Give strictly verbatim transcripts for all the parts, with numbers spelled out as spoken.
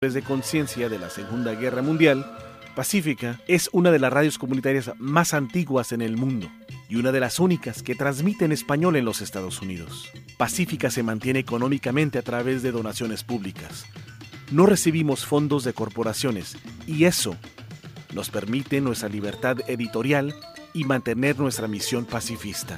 de conciencia de la Segunda Guerra Mundial, Pacífica es una de las radios comunitarias más antiguas en el mundo y una de las únicas que transmite en español en los Estados Unidos. Pacífica se mantiene económicamente a través de donaciones públicas. No recibimos fondos de corporaciones y eso nos permite nuestra libertad editorial y mantener nuestra misión pacifista.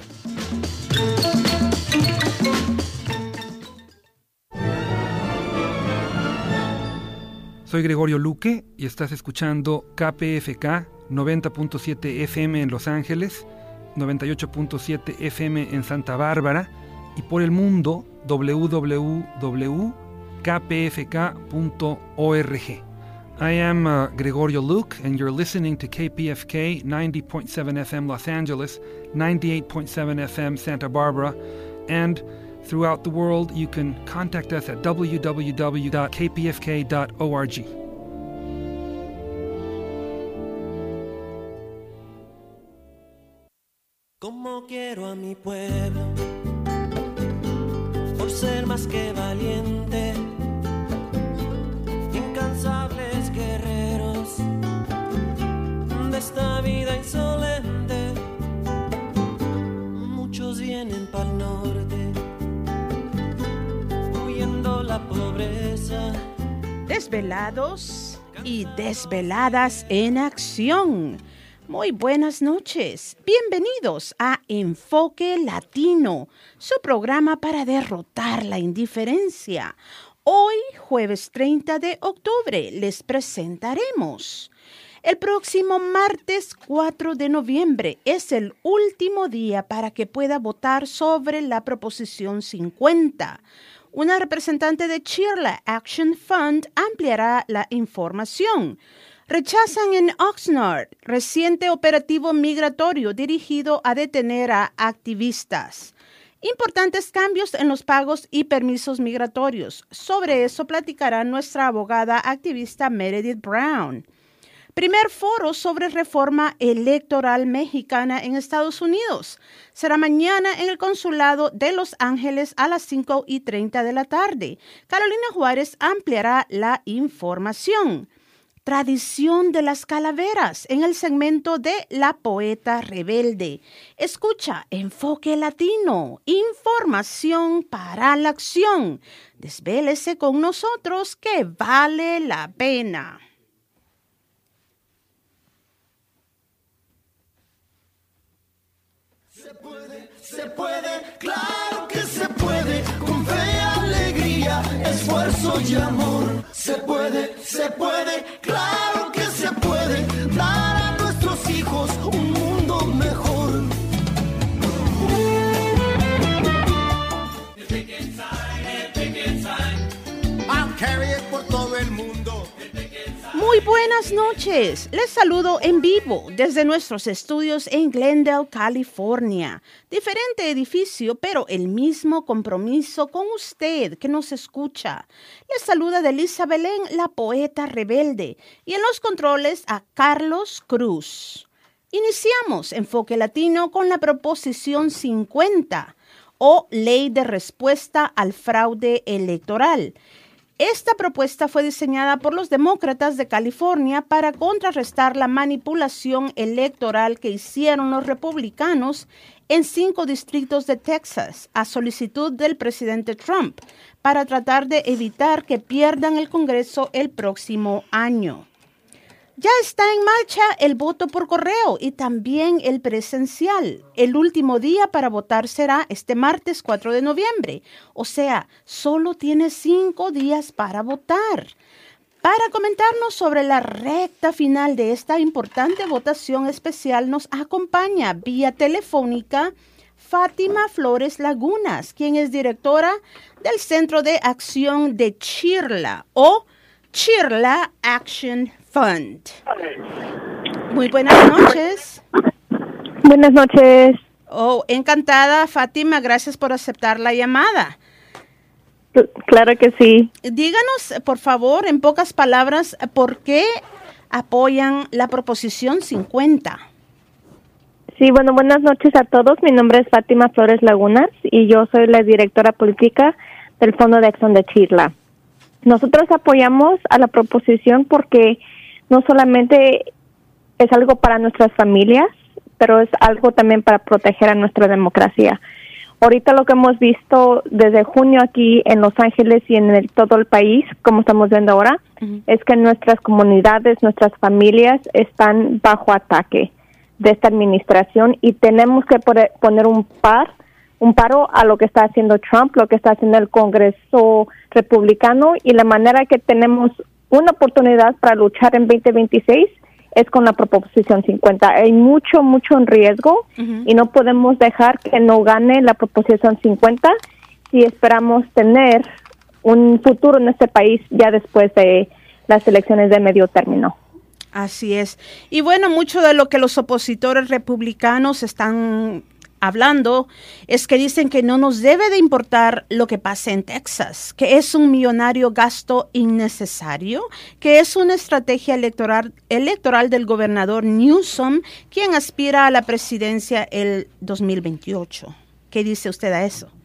Soy Gregorio Luque y estás escuchando K P F K noventa punto siete F M en Los Ángeles, noventa y ocho punto siete F M en Santa Bárbara y por el mundo w w w punto k p f k punto org. I am uh, Gregorio Luque and you're listening to K P F K ninety point seven F M Los Angeles, ninety-eight point seven F M Santa Barbara, and throughout the world, you can contact us at w w w dot k p f k dot org. Como quiero a mi pueblo, por ser más que valiente, incansables guerreros de esta vida insolente. Muchos vienen pa'l norte, la pobreza. Desvelados y desveladas en acción. Muy buenas noches. Bienvenidos a Enfoque Latino, su programa para derrotar la indiferencia. Hoy, jueves treinta de octubre, les presentaremos. El próximo martes cuatro de noviembre es el último día para que pueda votar sobre la Proposición cincuenta. Una representante de Chirla Action Fund ampliará la información. Rechazan en Oxnard reciente operativo migratorio dirigido a detener a activistas. Importantes cambios en los pagos y permisos migratorios. Sobre eso platicará nuestra abogada activista Meredith Brown. Primer foro sobre reforma electoral mexicana en Estados Unidos. Será mañana en el Consulado de Los Ángeles a las cinco y treinta de la tarde. Carolina Juárez ampliará la información. Tradición de las calaveras en el segmento de La Poeta Rebelde. Escucha Enfoque Latino, información para la acción. Desvélese con nosotros que vale la pena. Se puede, se puede, claro que se puede, con fe, alegría, esfuerzo y amor. Se puede, se puede, claro que se puede, dar a nuestros hijos un mundo mejor. I'll carry it por todo el mundo. Muy buenas noches. Les saludo en vivo desde nuestros estudios en Glendale, California. Diferente edificio, pero el mismo compromiso con usted que nos escucha. Les saluda Delisa Belén, la poeta rebelde, y en los controles a Carlos Cruz. Iniciamos Enfoque Latino con la Proposición cincuenta, o Ley de Respuesta al Fraude Electoral. Esta propuesta fue diseñada por los demócratas de California para contrarrestar la manipulación electoral que hicieron los republicanos en cinco distritos de Texas a solicitud del presidente Trump para tratar de evitar que pierdan el Congreso el próximo año. Ya está en marcha el voto por correo y también el presencial. El último día para votar será este martes cuatro de noviembre. O sea, solo tiene cinco días para votar. Para comentarnos sobre la recta final de esta importante votación especial nos acompaña vía telefónica Fátima Flores Lagunas, quien es directora del Centro de Acción de Chirla o Chirla Action Fund. Muy buenas noches. Buenas noches. Oh, encantada, Fátima. Gracias por aceptar la llamada. Claro que sí. Díganos, por favor, en pocas palabras, ¿por qué apoyan la Proposición cincuenta? Sí, bueno, buenas noches a todos. Mi nombre es Fátima Flores Lagunas y yo soy la directora política del Fondo de Acción de Chirla. nosotros apoyamos a la proposición porque no solamente es algo para nuestras familias, pero es algo también para proteger a nuestra democracia. Ahorita lo que hemos visto desde junio aquí en Los Ángeles y en el, todo el país, como estamos viendo ahora, uh-huh. es que nuestras comunidades, nuestras familias están bajo ataque de esta administración y tenemos que poner un par, un paro a lo que está haciendo Trump, lo que está haciendo el Congreso republicano, y la manera que tenemos una oportunidad para luchar en veinte veintiséis es con la proposición cincuenta. Hay mucho, mucho en riesgo uh-huh. y no podemos dejar que no gane la proposición cincuenta si esperamos tener un futuro en este país ya después de las elecciones de medio término. Así es. Y bueno, mucho de lo que los opositores republicanos están hablando es que dicen que no nos debe de importar lo que pase en Texas, que es un millonario gasto innecesario, que es una estrategia electoral, electoral del gobernador Newsom, quien aspira a la presidencia el dos mil veintiocho. ¿Qué dice usted a eso?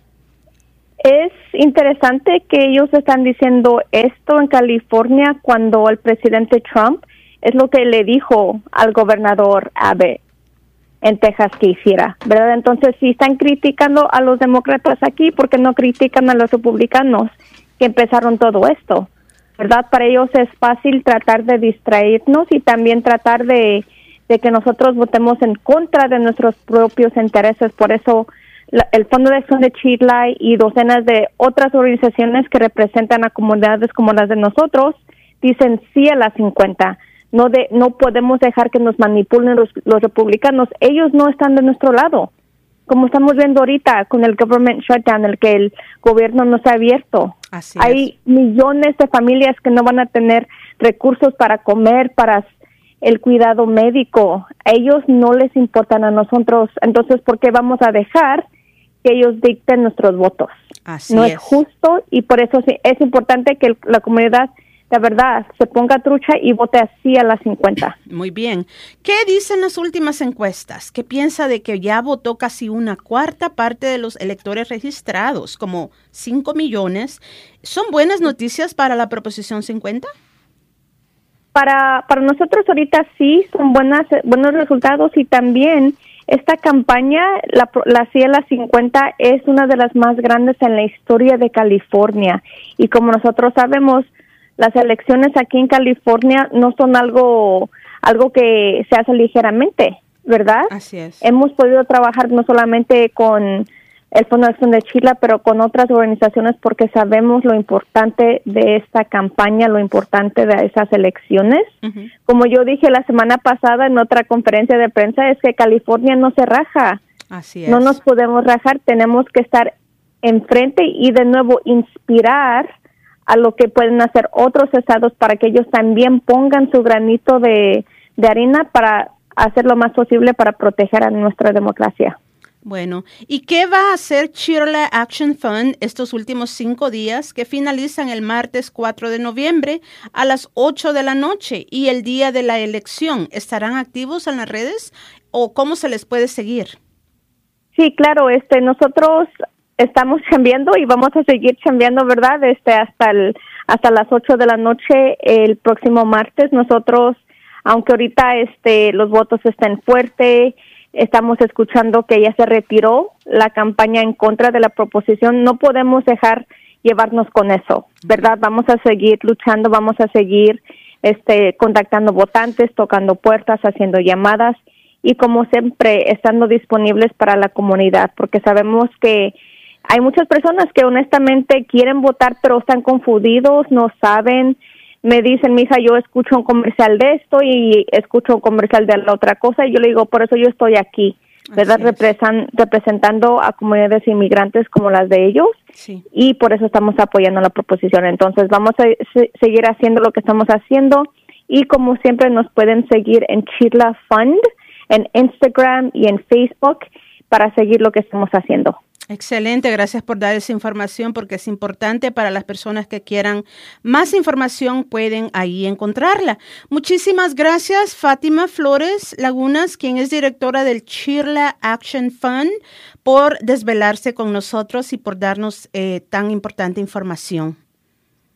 Es interesante que ellos están diciendo esto en California cuando el presidente Trump es lo que le dijo al gobernador Abbott en Texas que hiciera, ¿verdad? Entonces, si están criticando a los demócratas aquí, ¿por qué no critican a los republicanos que empezaron todo esto? ¿Verdad? Para ellos es fácil tratar de distraernos y también tratar de, de que nosotros votemos en contra de nuestros propios intereses. Por eso, la, el Fondo de Acción de Chirla y docenas de otras organizaciones que representan a comunidades como las de nosotros dicen sí a las cincuenta. No de no podemos dejar que nos manipulen los, los republicanos. Ellos no están de nuestro lado. Como estamos viendo ahorita con el government shutdown, el que el gobierno no se ha abierto. Así Hay es. millones de familias que no van a tener recursos para comer, para el cuidado médico. A ellos no les importan a nosotros. Entonces, ¿por qué vamos a dejar que ellos dicten nuestros votos? Así no es. es justo y por eso sí, es importante que el, la comunidad de verdad se ponga trucha y vote así a las cincuenta. Muy bien. ¿Qué dicen las últimas encuestas? ¿Qué piensa de que ya votó casi una cuarta parte de los electores registrados, como cinco millones? ¿Son buenas noticias para la proposición cincuenta? Para para nosotros ahorita sí son buenas buenos resultados y también esta campaña, la, la sí a las cincuenta, es una de las más grandes en la historia de California. Y como nosotros sabemos, las elecciones aquí en California no son algo algo que se hace ligeramente, ¿verdad? Así es. Hemos podido trabajar no solamente con el Fondo de Acción de Chirla, pero con otras organizaciones porque sabemos lo importante de esta campaña, lo importante de esas elecciones. Uh-huh. Como yo dije la semana pasada en otra conferencia de prensa, es que California no se raja. Así es. No nos podemos rajar, tenemos que estar enfrente y de nuevo inspirar a lo que pueden hacer otros estados para que ellos también pongan su granito de, de arena para hacer lo más posible para proteger a nuestra democracia. Bueno, ¿y qué va a hacer Chirla Action Fund estos últimos cinco días que finalizan el martes cuatro de noviembre a las ocho de la noche y el día de la elección? ¿Estarán activos en las redes o cómo se les puede seguir? Sí, claro, este, nosotros estamos chambeando y vamos a seguir chambeando, ¿verdad? Este, hasta el, hasta las ocho de la noche el próximo martes. Nosotros, aunque ahorita este, los votos estén fuertes, estamos escuchando que ya se retiró la campaña en contra de la proposición, no podemos dejar llevarnos con eso, ¿verdad? Vamos a seguir luchando, vamos a seguir este, contactando votantes, tocando puertas, haciendo llamadas y como siempre estando disponibles para la comunidad, porque sabemos que hay muchas personas que honestamente quieren votar, pero están confundidos, no saben. Me dicen, mija, yo escucho un comercial de esto y escucho un comercial de la otra cosa, y yo le digo, por eso yo estoy aquí, ¿verdad? Representan, representando a comunidades inmigrantes como las de ellos, sí. Y por eso estamos apoyando la proposición. Entonces, vamos a se- seguir haciendo lo que estamos haciendo, y como siempre nos pueden seguir en Chirla Fund, en Instagram y en Facebook, para seguir lo que estamos haciendo. Excelente, gracias por dar esa información porque es importante para las personas que quieran más información, pueden ahí encontrarla. Muchísimas gracias, Fátima Flores Lagunas, quien es directora del Chirla Action Fund, por desvelarse con nosotros y por darnos eh, tan importante información.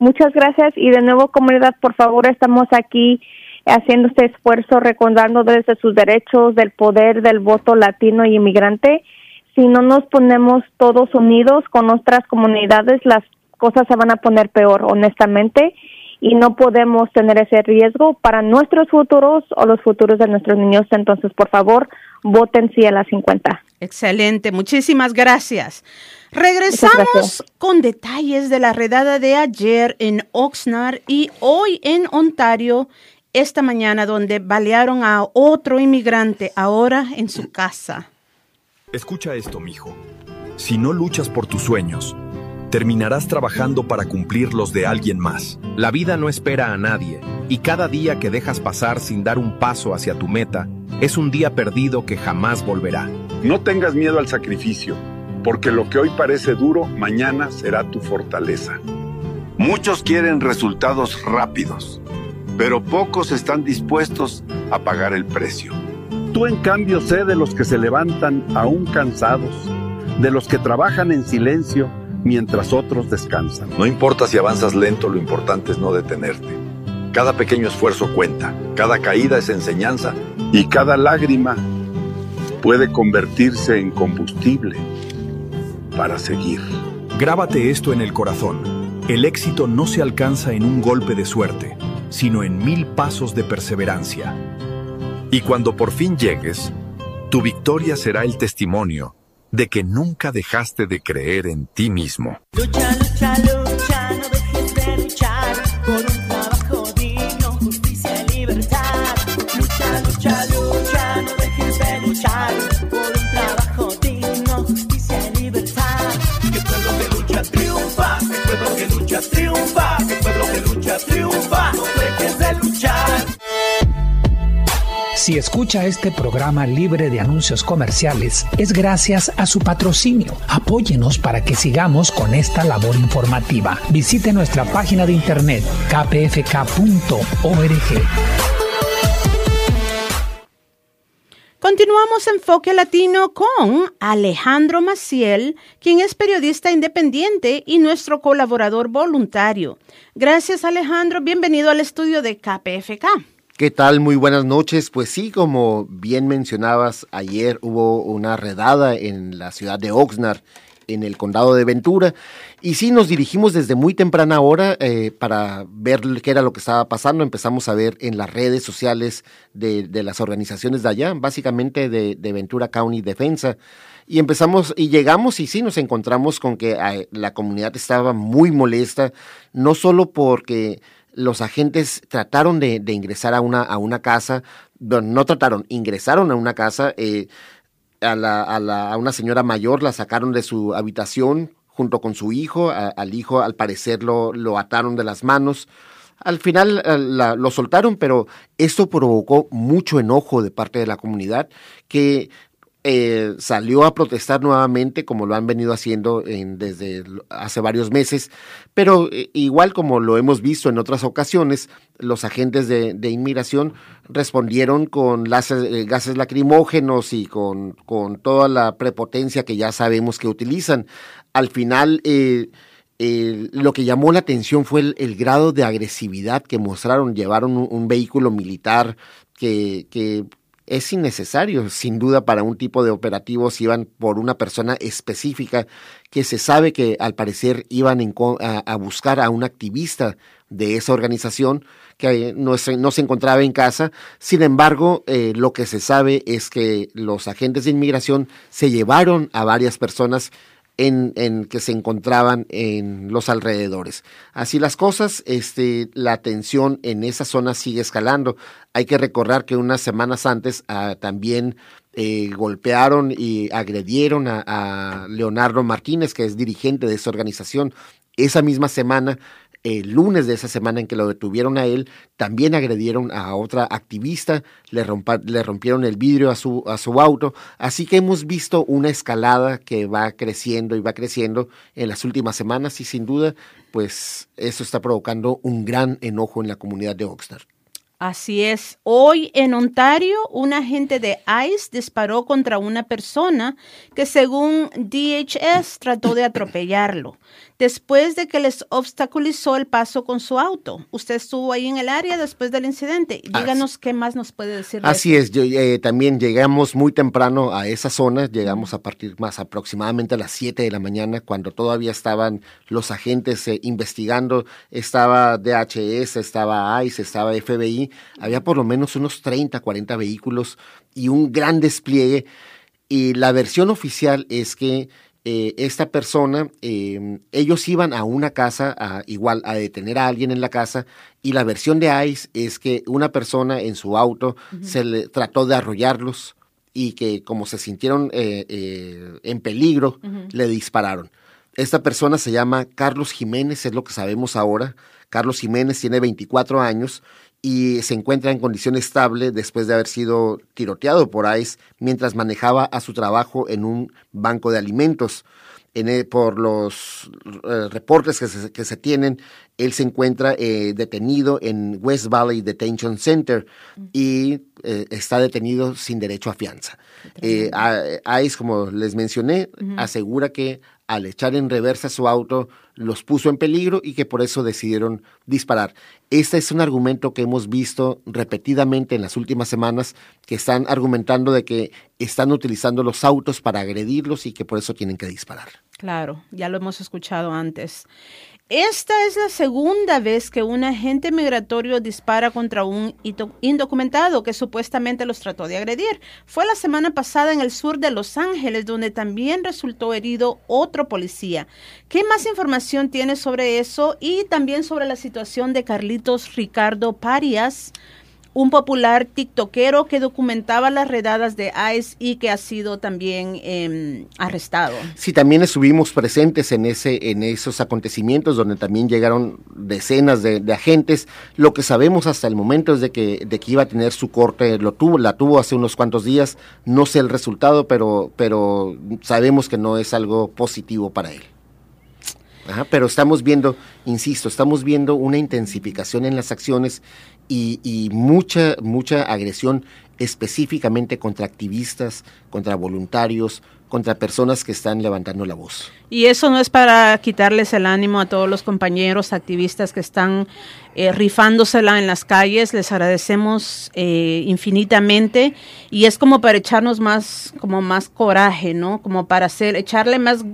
Muchas gracias y de nuevo, comunidad, por favor, estamos aquí haciendo este esfuerzo, recordando desde sus derechos, del poder del voto latino y inmigrante. Si no nos ponemos todos unidos con nuestras comunidades, las cosas se van a poner peor, honestamente, y no podemos tener ese riesgo para nuestros futuros o los futuros de nuestros niños. Entonces, por favor, voten sí a la cincuenta. Excelente, muchísimas gracias. Regresamos gracias. Con detalles de la redada de ayer en Oxnard y hoy en Ontario, esta mañana, donde balearon a otro inmigrante, ahora en su casa. Escucha esto, mijo. Si no luchas por tus sueños, terminarás trabajando para cumplir los de alguien más. La vida no espera a nadie, y cada día que dejas pasar sin dar un paso hacia tu meta, es un día perdido que jamás volverá. No tengas miedo al sacrificio, porque lo que hoy parece duro, mañana será tu fortaleza. Muchos quieren resultados rápidos, pero pocos están dispuestos a pagar el precio. Tú, en cambio, sé de los que se levantan aún cansados, de los que trabajan en silencio mientras otros descansan. No importa si avanzas lento, lo importante es no detenerte. Cada pequeño esfuerzo cuenta, cada caída es enseñanza y cada lágrima puede convertirse en combustible para seguir. Grábate esto en el corazón. El éxito no se alcanza en un golpe de suerte, sino en mil pasos de perseverancia. Y cuando por fin llegues, tu victoria será el testimonio de que nunca dejaste de creer en ti mismo. Lucha, lucha, lucha, no dejes de luchar por un trabajo digno, justicia y libertad. Lucha, lucha, lucha, no dejes de luchar por un trabajo digno, justicia y libertad. Que el pueblo que lucha triunfa, que el pueblo que lucha triunfa, que el pueblo que lucha triunfa, no dejes de luchar. Si escucha este programa libre de anuncios comerciales, es gracias a su patrocinio. Apóyenos para que sigamos con esta labor informativa. Visite nuestra página de internet k p f k punto org. Continuamos Enfoque Latino con Alejandro Maciel, quien es periodista independiente y nuestro colaborador voluntario. Gracias, Alejandro. Bienvenido al estudio de K P F K. ¿Qué tal? Muy buenas noches. Pues sí, como bien mencionabas, ayer hubo una redada en la ciudad de Oxnard, en el condado de Ventura, y sí nos dirigimos desde muy temprana hora eh, para ver qué era lo que estaba pasando. Empezamos a ver en las redes sociales de, de las organizaciones de allá, básicamente de, de Ventura County Defensa, y empezamos y llegamos y sí nos encontramos con que eh, la comunidad estaba muy molesta, no solo porque los agentes trataron de, de ingresar a una, a una casa, no, no trataron, ingresaron a una casa, eh, a, la, a, la, a una señora mayor la sacaron de su habitación junto con su hijo, a, al hijo al parecer lo, lo ataron de las manos, al final la, lo soltaron, pero esto provocó mucho enojo de parte de la comunidad que Eh, salió a protestar nuevamente como lo han venido haciendo en, desde hace varios meses, pero eh, igual como lo hemos visto en otras ocasiones, los agentes de, de inmigración respondieron con lases, eh, gases lacrimógenos y con, con toda la prepotencia que ya sabemos que utilizan. Al final eh, eh, lo que llamó la atención fue el, el grado de agresividad que mostraron. Llevaron un, un vehículo militar que, que es innecesario, sin duda, para un tipo de operativos. Iban por una persona específica que se sabe que al parecer iban en, a, a buscar a un activista de esa organización que no se, no se encontraba en casa. Sin embargo, eh, lo que se sabe es que los agentes de inmigración se llevaron a varias personas En, en que se encontraban en los alrededores. Así las cosas, este, la tensión en esa zona sigue escalando. Hay que recordar que unas semanas antes ah, también eh, golpearon y agredieron a, a Leonardo Martínez, que es dirigente de esa organización. Esa misma semana, el lunes de esa semana en que lo detuvieron a él, también agredieron a otra activista, le, rompa, le rompieron el vidrio a su, a su auto. Así que hemos visto una escalada que va creciendo y va creciendo en las últimas semanas y sin duda, pues eso está provocando un gran enojo en la comunidad de Oxnard. Así es. Hoy en Ontario, un agente de ICE disparó contra una persona que según D H S trató de atropellarlo. después de que les obstaculizó el paso con su auto. Usted estuvo ahí en el área después del incidente. Díganos así, qué más nos puede decir de Así eso. es, yo, eh, también llegamos muy temprano a esa zona, llegamos a partir más aproximadamente a las siete de la mañana, cuando todavía estaban los agentes eh, investigando, estaba D H S, estaba ICE, estaba F B I, había por lo menos unos treinta, cuarenta vehículos y un gran despliegue. Y la versión oficial es que eh, esta persona, eh, ellos iban a una casa, a, igual a detener a alguien en la casa, y la versión de ICE es que una persona en su auto uh-huh. se le trató de arrollarlos y que como se sintieron eh, eh, en peligro, uh-huh. le dispararon. Esta persona se llama Carlos Jiménez, es lo que sabemos ahora. Carlos Jiménez tiene veinticuatro años y se encuentra en condición estable después de haber sido tiroteado por ICE mientras manejaba a su trabajo en un banco de alimentos. En el, por los eh, reportes que se, que se tienen, él se encuentra eh, detenido en West Valley Detention Center uh-huh. y eh, está detenido sin derecho a fianza. Eh, ICE, como les mencioné, uh-huh. asegura que al echar en reversa su auto los puso en peligro y que por eso decidieron disparar. Este es un argumento que hemos visto repetidamente en las últimas semanas, que están argumentando de que están utilizando los autos para agredirlos y que por eso tienen que disparar. Claro, ya lo hemos escuchado antes. Esta es la segunda vez que un agente migratorio dispara contra un indocumentado que supuestamente los trató de agredir. Fue la semana pasada en el sur de Los Ángeles, donde también resultó herido otro policía. ¿Qué más información tiene sobre eso y también sobre la situación de Carlitos Ricardo Parias, un popular tiktokero que documentaba las redadas de ICE y que ha sido también eh, arrestado? Sí, también estuvimos presentes en ese, en esos acontecimientos donde también llegaron decenas de, de agentes. Lo que sabemos hasta el momento es de que, de que iba a tener su corte, lo tuvo, la tuvo hace unos cuantos días. No sé el resultado, pero, pero sabemos que no es algo positivo para él. Ajá, pero estamos viendo, insisto, estamos viendo una intensificación en las acciones y, y mucha, mucha agresión específicamente contra activistas, contra voluntarios, contra personas que están levantando la voz. Y eso no es para quitarles el ánimo a todos los compañeros activistas que están eh, rifándosela en las calles. Les agradecemos eh, infinitamente y es como para echarnos más, como más coraje, ¿no? Como para hacer, echarle más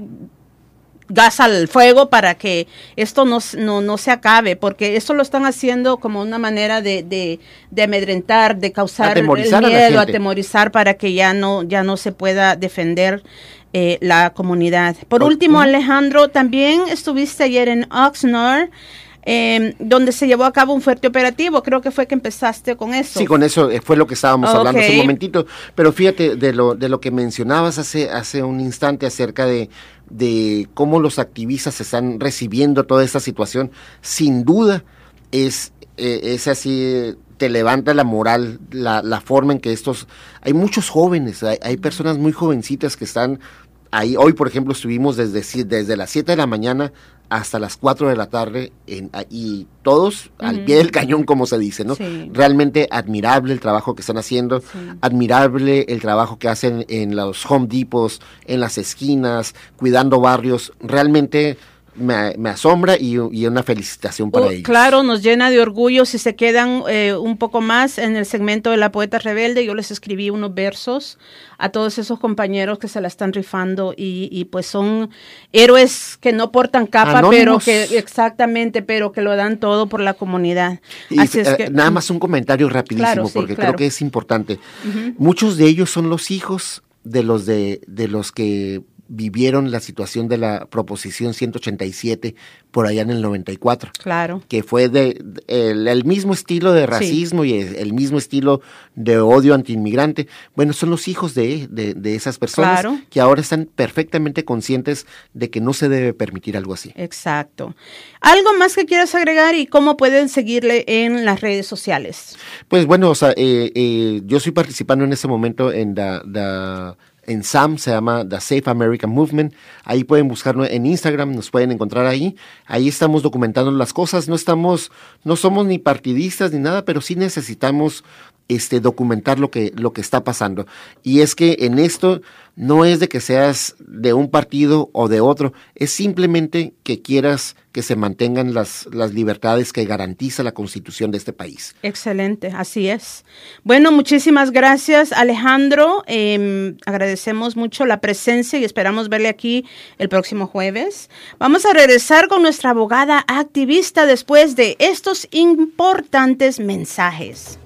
gas al fuego para que esto no, no, no se acabe, porque esto lo están haciendo como una manera de, de, de amedrentar, de causar el miedo, atemorizar para que ya no, ya no se pueda defender eh, la comunidad. Por oh, último, uh-huh. Alejandro, también estuviste ayer en Oxnard, Eh, donde se llevó a cabo un fuerte operativo. Creo que fue que empezaste con eso. Sí, con eso fue lo que estábamos okay. hablando hace un momentito, pero fíjate de lo de lo que mencionabas hace hace un instante acerca de, de cómo los activistas están recibiendo toda esta situación. Sin duda es, eh, es así, te levanta la moral, la, la forma en que estos, hay muchos jóvenes, hay, hay personas muy jovencitas que están ahí. Hoy, por ejemplo, estuvimos desde, desde las siete de la mañana hasta las cuatro de la tarde, en, y todos uh-huh. al pie del cañón, como se dice, ¿no? Sí. Realmente admirable el trabajo que están haciendo, sí. admirable el trabajo que hacen en los Home Depots, en las esquinas, cuidando barrios. Realmente me, me asombra y, y una felicitación para uh, ellos. Claro, nos llena de orgullo. Si se quedan eh, un poco más en el segmento de La Poeta Rebelde, yo les escribí unos versos a todos esos compañeros que se la están rifando y, y pues son héroes que no portan capa, Anónimos. pero que exactamente, pero que lo dan todo por la comunidad. Y Así es eh, que, nada más un comentario rapidísimo, claro, sí, porque claro. creo que es importante. Uh-huh. Muchos de ellos son los hijos de los de, de los que vivieron la situación de la Proposición ciento ochenta y siete por allá en el noventa y cuatro. Claro. Que fue de, de el, el mismo estilo de racismo sí. y el, el mismo estilo de odio antiinmigrante. Bueno, son los hijos de, de, de esas personas claro. que ahora están perfectamente conscientes de que no se debe permitir algo así. Exacto. ¿Algo más que quieras agregar y cómo pueden seguirle en las redes sociales? Pues bueno, o sea, eh, eh, yo estoy participando en ese momento en la... la en S A M, se llama The Safe American Movement. Ahí pueden buscarnos en Instagram, nos pueden encontrar ahí. Ahí estamos documentando las cosas. No estamos, no somos ni partidistas ni nada, pero sí necesitamos este, documentar lo que, lo que está pasando. Y es que en esto no es de que seas de un partido o de otro, es simplemente que quieras que se mantengan las, las libertades que garantiza la Constitución de este país. Excelente, así es. Bueno, muchísimas gracias, Alejandro. Eh, agradecemos mucho la presencia y esperamos verle aquí el próximo jueves. Vamos a regresar con nuestra abogada activista después de estos importantes mensajes.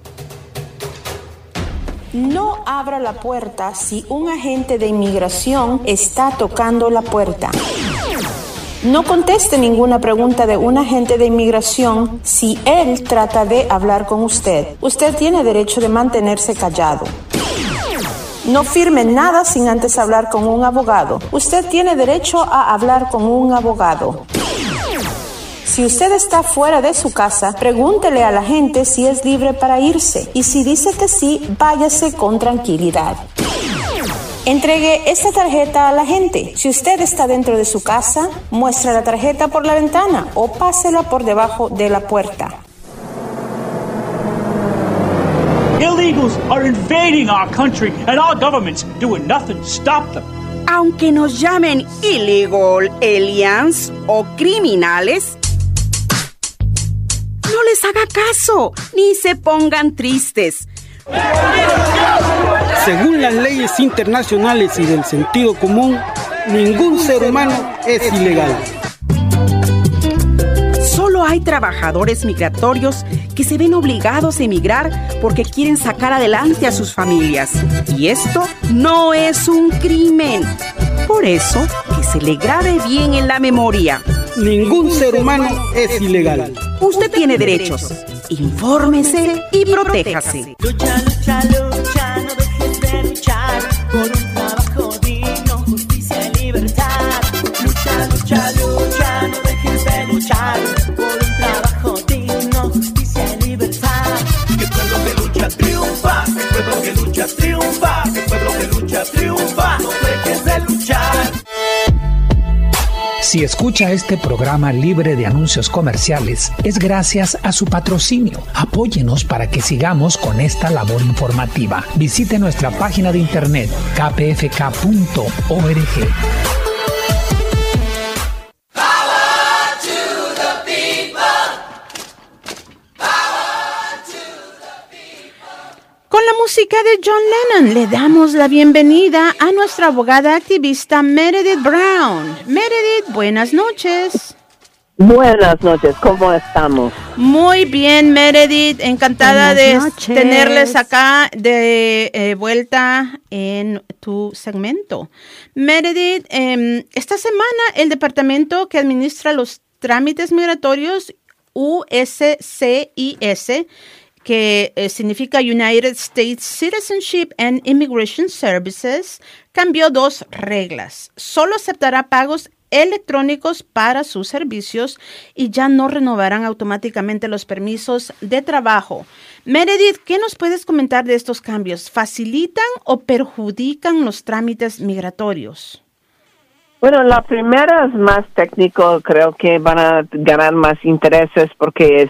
No abra la puerta si un agente de inmigración está tocando la puerta. No conteste ninguna pregunta de un agente de inmigración si él trata de hablar con usted. Usted tiene derecho de mantenerse callado. No firme nada sin antes hablar con un abogado. Usted tiene derecho a hablar con un abogado. Si usted está fuera de su casa, pregúntele a la gente si es libre para irse. Y si dice que sí, váyase con tranquilidad. Entregue esta tarjeta a la gente. Si usted está dentro de su casa, muestre la tarjeta por la ventana o pásela por debajo de la puerta. Illegals are invading our country and our government's doing nothing to stop them. Aunque nos llamen illegal aliens o criminales, no les haga caso, ni se pongan tristes. Según las leyes internacionales y del sentido común, ningún ser humano es ilegal. Solo hay trabajadores migratorios que se ven obligados a emigrar porque quieren sacar adelante a sus familias. Y esto no es un crimen. Por eso, que se le grabe bien en la memoria. Ningún ser humano es ilegal. Usted tiene derechos. Infórmese y protéjase. Lucha, lucha, lucha, no dejes de luchar por un trabajo digno, justicia y libertad. Lucha, lucha, lucha, no dejes de luchar por un trabajo digno, justicia y libertad. Que el pueblo que lucha triunfa, que el pueblo que lucha triunfa, que el pueblo que lucha triunfa, no dejes de luchar. Si escucha este programa libre de anuncios comerciales, es gracias a su patrocinio. Apóyenos para que sigamos con esta labor informativa. Visite nuestra página de internet k p f k punto org. Con la música de John Lennon le damos la bienvenida a nuestra abogada activista Meredith Brown. Meredith, buenas noches. Buenas noches, ¿cómo estamos? Muy bien, Meredith, encantada Buenas de noches. tenerles acá de eh, vuelta en tu segmento. Meredith, eh, esta semana el departamento que administra los trámites migratorios U S C I S, que eh, significa United States Citizenship and Immigration Services, cambió dos reglas. Solo aceptará pagos electrónicos para sus servicios y ya no renovarán automáticamente los permisos de trabajo. Meredith, ¿qué nos puedes comentar de estos cambios? ¿Facilitan o perjudican los trámites migratorios? Bueno, la primera es más técnico, creo que van a ganar más intereses porque es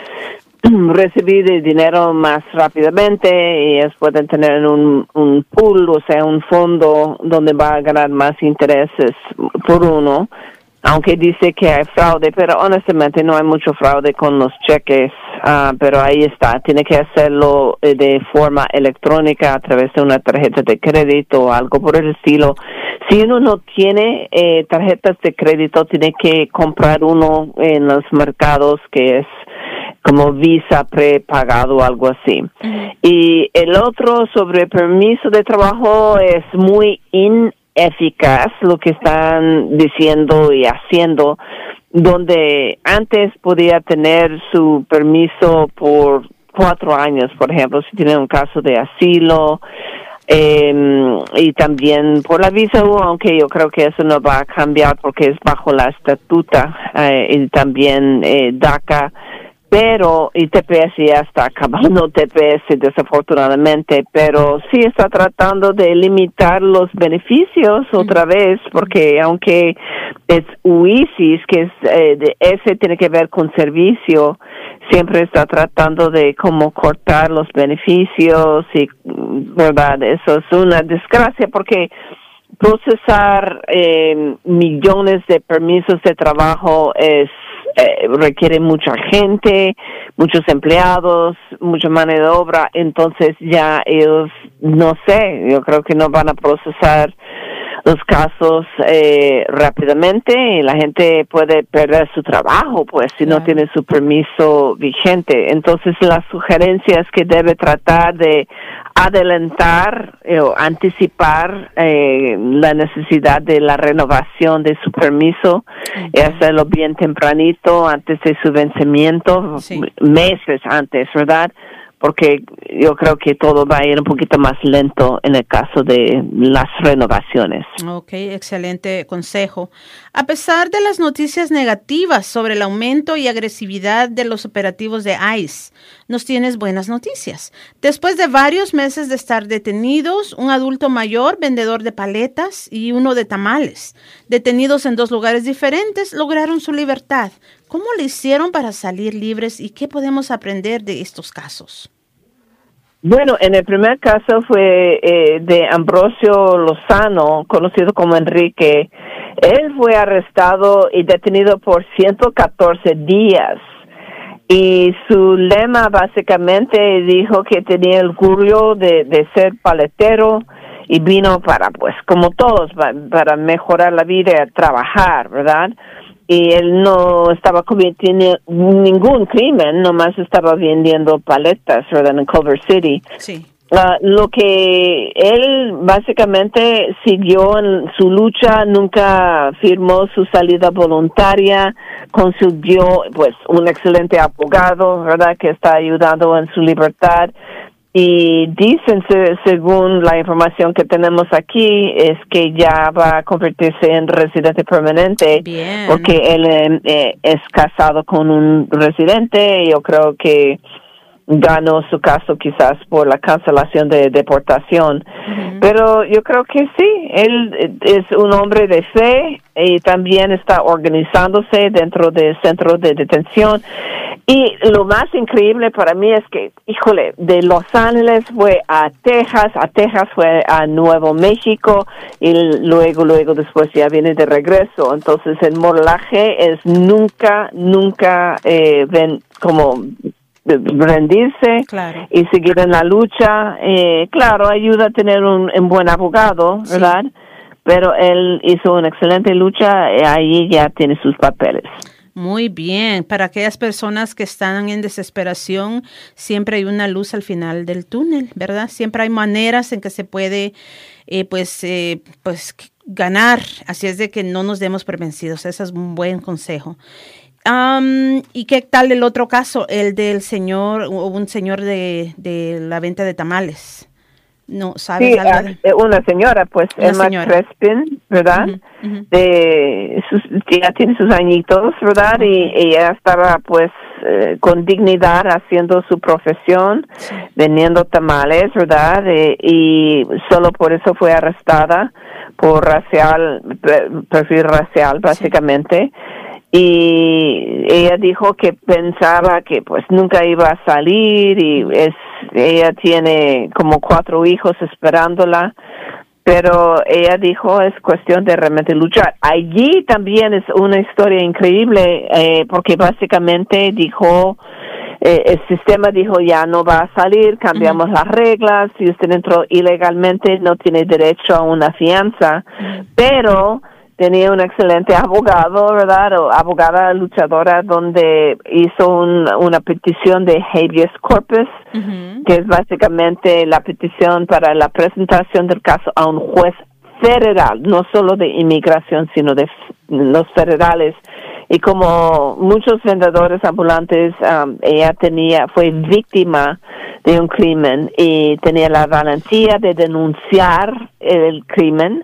recibir el dinero más rápidamente y ellos pueden tener un, un pool, o sea, un fondo donde va a ganar más intereses por uno, aunque dice que hay fraude, pero honestamente no hay mucho fraude con los cheques, uh, pero ahí está, tiene que hacerlo de forma electrónica a través de una tarjeta de crédito o algo por el estilo. Si uno no tiene eh, tarjetas de crédito, tiene que comprar uno en los mercados que es como Visa prepagado o algo así. Uh-huh. Y el otro sobre permiso de trabajo es muy ineficaz lo que están diciendo y haciendo, donde antes podía tener su permiso por cuatro años, por ejemplo, si tiene un caso de asilo, eh, y también por la visa, aunque yo creo que eso no va a cambiar porque es bajo la estatuta, eh, y también eh, DACA. pero, y T P S ya está acabando T P S desafortunadamente, pero sí está tratando de limitar los beneficios otra vez, porque aunque es U I S I S, que es, eh, de, ese tiene que ver con servicio, siempre está tratando de cómo cortar los beneficios y, verdad, eso es una desgracia porque procesar eh, millones de permisos de trabajo es Eh, requiere mucha gente, muchos empleados, mucha mano de obra, entonces ya ellos, no sé, yo creo que no van a procesar los casos eh, rápidamente y la gente puede perder su trabajo, pues, si no tiene su permiso vigente. Entonces, la sugerencia es que debe tratar de adelantar eh, o anticipar eh, la necesidad de la renovación de su permiso y hacerlo bien tempranito, antes de su vencimiento, sí. meses antes, ¿verdad? Porque yo creo que todo va a ir un poquito más lento en el caso de las renovaciones. Ok, excelente consejo. A pesar de las noticias negativas sobre el aumento y agresividad de los operativos de ICE, nos tienes buenas noticias. Después de varios meses de estar detenidos, un adulto mayor, vendedor de paletas y uno de tamales, detenidos en dos lugares diferentes, lograron su libertad. ¿Cómo le hicieron para salir libres y qué podemos aprender de estos casos? Bueno, en el primer caso fue eh, de Ambrosio Lozano, conocido como Enrique. Él fue arrestado y detenido por ciento catorce días. Y su lema básicamente dijo que tenía el orgullo de, de ser paletero y vino para, pues, como todos, para mejorar la vida y trabajar, ¿verdad? Y él no estaba cometiendo ningún crimen, nomás estaba vendiendo paletas, ¿verdad? En Culver City. Sí. Uh, lo que él básicamente siguió en su lucha, nunca firmó su salida voluntaria, consiguió pues un excelente abogado, ¿verdad? Que está ayudando en su libertad. Y dicen, según la información que tenemos aquí, es que ya va a convertirse en residente permanente. Bien. Porque él eh, es casado con un residente. Yo creo que ganó su caso quizás por la cancelación de deportación. Uh-huh. Pero yo creo que sí, él es un hombre de fe y también está organizándose dentro del centro de detención. Y lo más increíble para mí es que, híjole, de Los Ángeles fue a Texas, a Texas fue a Nuevo México y luego, luego después ya viene de regreso. Entonces el modelaje es nunca, nunca eh, ven como rendirse, claro, y seguir en la lucha. Eh, claro, ayuda a tener un, un buen abogado, ¿verdad? Sí. Pero él hizo una excelente lucha y ahí ya tiene sus papeles. Muy bien. Para aquellas personas que están en desesperación, siempre hay una luz al final del túnel, ¿verdad? Siempre hay maneras en que se puede, eh, pues, eh, pues, ganar. Así es de que no nos demos por vencidos. Ese es un buen consejo. Um, ¿Y qué tal el otro caso? El del señor, un señor de, de la venta de tamales. No, ¿sabes sí, algo de... una señora, pues, una Emma señora. Crespin, ¿verdad? Uh-huh, uh-huh. De sus, ya tiene sus añitos, ¿verdad? Uh-huh. Y ella estaba, pues, eh, con dignidad haciendo su profesión, sí, vendiendo tamales, ¿verdad? Eh, y solo por eso fue arrestada por racial, perfil racial, básicamente. Sí. Y ella dijo que pensaba que pues nunca iba a salir y es ella tiene como cuatro hijos esperándola, pero ella dijo es cuestión de realmente luchar. Allí también es una historia increíble eh, porque básicamente dijo eh, el sistema dijo ya no va a salir, cambiamos uh-huh. las reglas, si usted entró ilegalmente no tiene derecho a una fianza, uh-huh. pero tenía un excelente abogado, ¿verdad? O abogada luchadora donde hizo un, una petición de habeas corpus, uh-huh. que es básicamente la petición para la presentación del caso a un juez federal, no solo de inmigración, sino de los federales. Y como muchos vendedores ambulantes, um, ella tenía, fue víctima de un crimen y tenía la valentía de denunciar el crimen.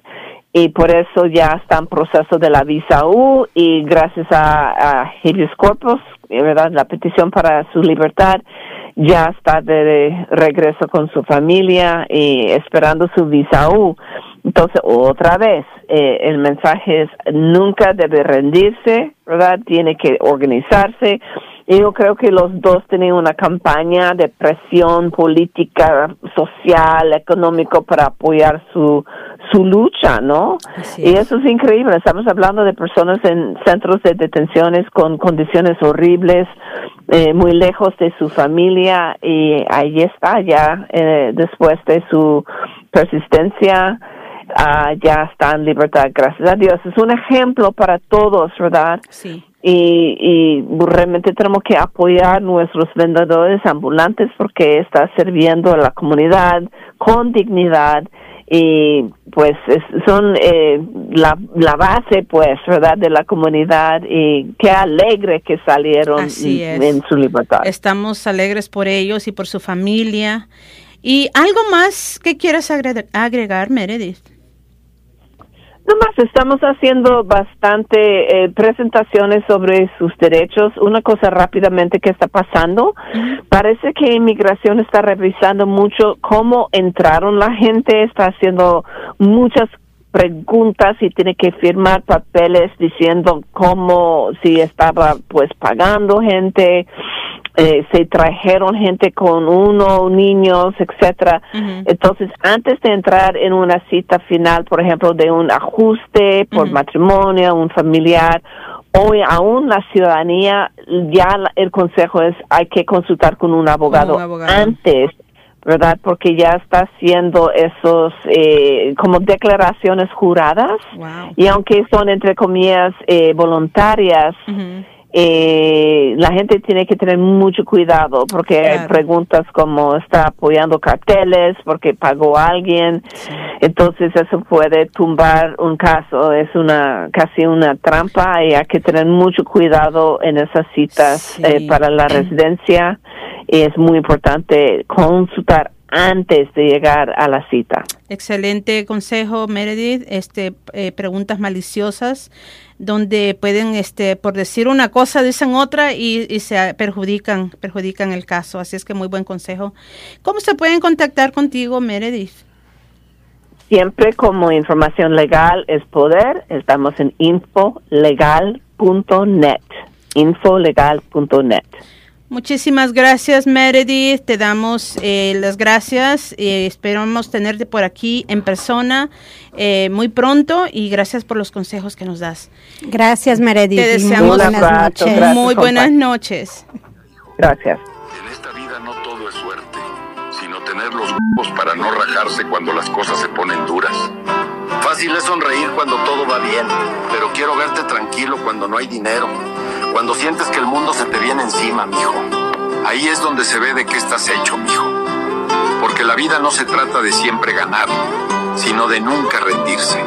y por eso ya está en proceso de la visa U, y gracias a, a habeas corpus, ¿verdad?, la petición para su libertad, ya está de regreso con su familia y esperando su visa U. Entonces, otra vez, eh, el mensaje es nunca debe rendirse, ¿verdad? Tiene que organizarse. Y yo creo que los dos tienen una campaña de presión política, social, económico para apoyar su su lucha, ¿no? Y eso es increíble. Estamos hablando de personas en centros de detenciones con condiciones horribles, eh, muy lejos de su familia, y ahí está ya, eh, después de su persistencia, uh, ya está en libertad, gracias a Dios. Es un ejemplo para todos, ¿verdad? Sí. Y, y realmente tenemos que apoyar nuestros vendedores ambulantes porque está sirviendo a la comunidad con dignidad, y pues es, son eh, la, la base, pues, ¿verdad?, de la comunidad, y qué alegre que salieron en, en su libertad. Estamos alegres por ellos y por su familia. ¿Y algo más que quieras agregar, agregar Meredith? Nomás estamos haciendo bastante eh, presentaciones sobre sus derechos. Una cosa rápidamente que está pasando, uh-huh. parece que inmigración está revisando mucho cómo entraron la gente, está haciendo muchas preguntas y tiene que firmar papeles diciendo cómo, si estaba pues pagando gente, eh, se trajeron gente con uno, niños, etcétera. Uh-huh. Entonces, antes de entrar en una cita final, por ejemplo, de un ajuste por uh-huh. matrimonio, un familiar, o aún la ciudadanía, ya el consejo es hay que consultar con un abogado, un abogado. antes, ¿verdad? Porque ya está haciendo esos eh, como declaraciones juradas, wow. y aunque son entre comillas eh, voluntarias, uh-huh. eh, la gente tiene que tener mucho cuidado porque claro. hay preguntas como está apoyando carteles porque pagó a alguien, sí. entonces eso puede tumbar un caso, es una casi una trampa y hay que tener mucho cuidado en esas citas sí. eh, para la residencia. Es muy importante consultar antes de llegar a la cita. Excelente consejo, Meredith. Este, eh, preguntas maliciosas donde pueden, este, por decir una cosa, dicen otra y, y se perjudican, perjudican el caso. Así es que muy buen consejo. ¿Cómo se pueden contactar contigo, Meredith? Siempre como información legal es poder. Estamos en info legal punto net. info legal punto net. Muchísimas gracias, Meredith. Te damos eh, las gracias. Eh, esperamos tenerte por aquí en persona eh, muy pronto y gracias por los consejos que nos das. Gracias, Meredith. Te deseamos buenas noches. Gracias, muy buenas noches. Gracias. En esta vida no todo es suerte, sino tener los huevos para no rajarse cuando las cosas se ponen duras. Fácil es sonreír cuando todo va bien, pero quiero verte tranquilo cuando no hay dinero. Cuando sientes que el mundo se te viene encima, mijo. Ahí es donde se ve de qué estás hecho, mijo. Porque la vida no se trata de siempre ganar, sino de nunca rendirse.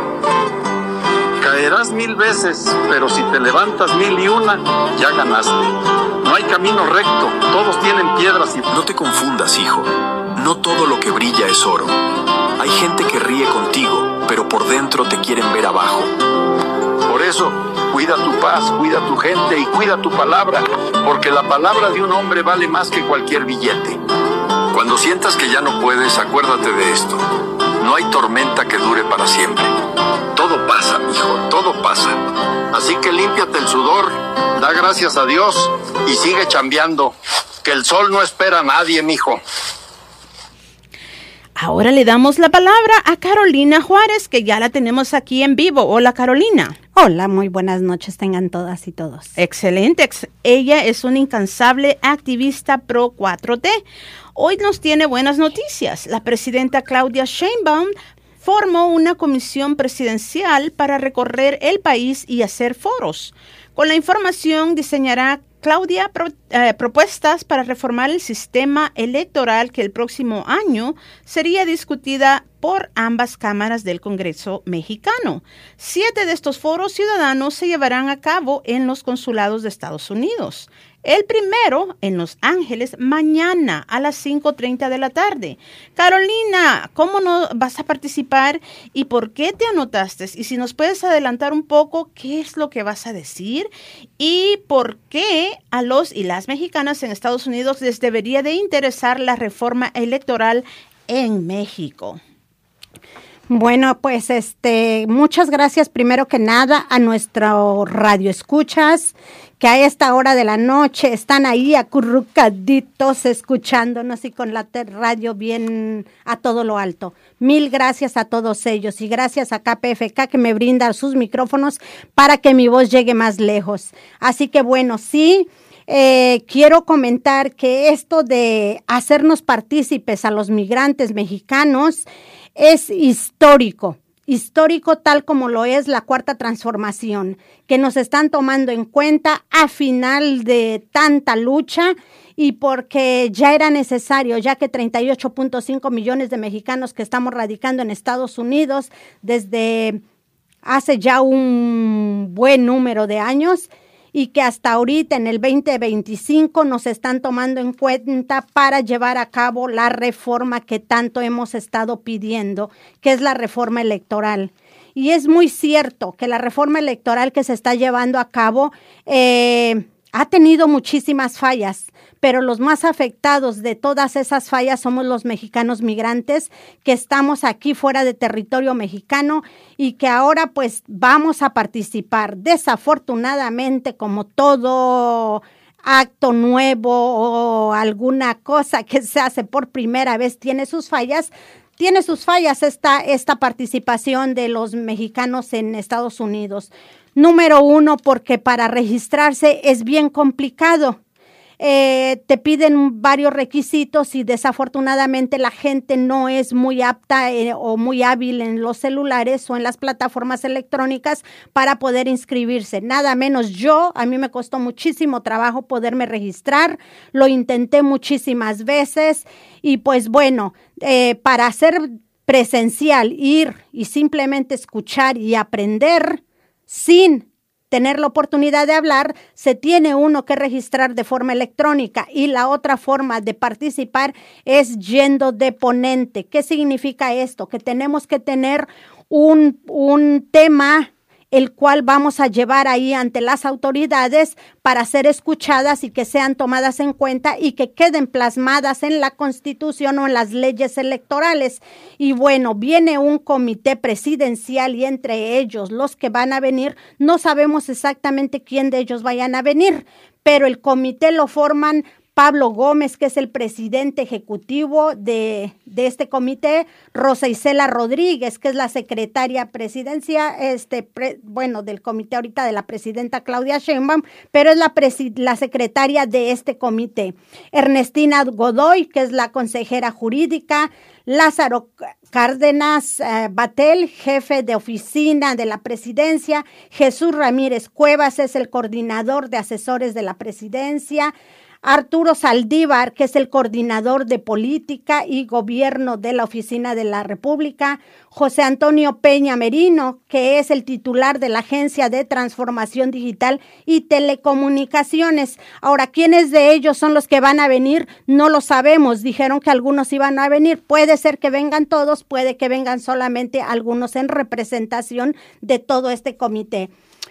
Caerás mil veces, pero si te levantas mil y una, ya ganaste. No hay camino recto, todos tienen piedras y... No te confundas, hijo. No todo lo que brilla es oro. Hay gente que ríe contigo, pero por dentro te quieren ver abajo. Por eso, cuida tu paz, cuida tu gente y cuida tu palabra, porque la palabra de un hombre vale más que cualquier billete. Cuando sientas que ya no puedes, acuérdate de esto. No hay tormenta que dure para siempre. Todo pasa, mijo, todo pasa. Así que límpiate el sudor, da gracias a Dios y sigue chambeando, que el sol no espera a nadie, mijo. Ahora le damos la palabra a Carolina Juárez, que ya la tenemos aquí en vivo. Hola, Carolina. Hola, muy buenas noches tengan todas y todos. Excelente. Ella es una incansable activista pro cuatro T. Hoy nos tiene buenas noticias. La presidenta Claudia Sheinbaum formó una comisión presidencial para recorrer el país y hacer foros. Con la información diseñará Claudia pro, eh, propuestas para reformar el sistema electoral que el próximo año sería discutida por ambas cámaras del Congreso mexicano. Siete de estos foros ciudadanos se llevarán a cabo en los consulados de Estados Unidos. El primero en Los Ángeles mañana a las cinco treinta de la tarde. Carolina, ¿cómo no vas a participar y por qué te anotaste? Y si nos puedes adelantar un poco, ¿qué es lo que vas a decir? Y por qué a los y las mexicanas en Estados Unidos les debería de interesar la reforma electoral en México. Bueno, pues este, muchas gracias primero que nada a nuestro radio escuchas, que a esta hora de la noche están ahí acurrucaditos escuchándonos y con la radio bien a todo lo alto. Mil gracias a todos ellos y gracias a K P F K que me brinda sus micrófonos para que mi voz llegue más lejos. Así que bueno, sí. Eh, quiero comentar que esto de hacernos partícipes a los migrantes mexicanos es histórico, histórico tal como lo es la Cuarta Transformación, que nos están tomando en cuenta a final de tanta lucha y porque ya era necesario, ya que treinta y ocho punto cinco millones de mexicanos que estamos radicando en Estados Unidos desde hace ya un buen número de años, y que hasta ahorita en el veinte veinticinco nos están tomando en cuenta para llevar a cabo la reforma que tanto hemos estado pidiendo, que es la reforma electoral. Y es muy cierto que la reforma electoral que se está llevando a cabo eh, ha tenido muchísimas fallas, pero los más afectados de todas esas fallas somos los mexicanos migrantes que estamos aquí fuera de territorio mexicano y que ahora pues vamos a participar. Desafortunadamente, como todo acto nuevo o alguna cosa que se hace por primera vez tiene sus fallas, tiene sus fallas esta, esta participación de los mexicanos en Estados Unidos. Número uno, porque para registrarse es bien complicado. Eh, te piden varios requisitos y desafortunadamente la gente no es muy apta eh, o muy hábil en los celulares o en las plataformas electrónicas para poder inscribirse. Nada menos yo, a mí me costó muchísimo trabajo poderme registrar, lo intenté muchísimas veces y pues bueno, eh, para hacer presencial, ir y simplemente escuchar y aprender sin tener la oportunidad de hablar, se tiene uno que registrar de forma electrónica y la otra forma de participar es yendo de ponente. ¿Qué significa esto? Que tenemos que tener un, un tema el cual vamos a llevar ahí ante las autoridades para ser escuchadas y que sean tomadas en cuenta y que queden plasmadas en la Constitución o en las leyes electorales. Y bueno, viene un comité presidencial y entre ellos los que van a venir, no sabemos exactamente quién de ellos vayan a venir, pero el comité lo forman Pablo Gómez, que es el presidente ejecutivo de, de este comité, Rosa Isela Rodríguez, que es la secretaria presidencia, este, pre, bueno, del comité ahorita de la presidenta Claudia Sheinbaum, pero es la, presi, la secretaria de este comité. Ernestina Godoy, que es la consejera jurídica, Lázaro Cárdenas eh, Batel, jefe de oficina de la presidencia, Jesús Ramírez Cuevas es el coordinador de asesores de la presidencia, Arturo Saldívar, que es el coordinador de política y gobierno de la Oficina de la República, José Antonio Peña Merino, que es el titular de la Agencia de Transformación Digital y Telecomunicaciones. Ahora, ¿quiénes de ellos son los que van a venir? No lo sabemos. Dijeron que algunos iban a venir. Puede ser que vengan todos, puede que vengan solamente algunos en representación de todo este comité.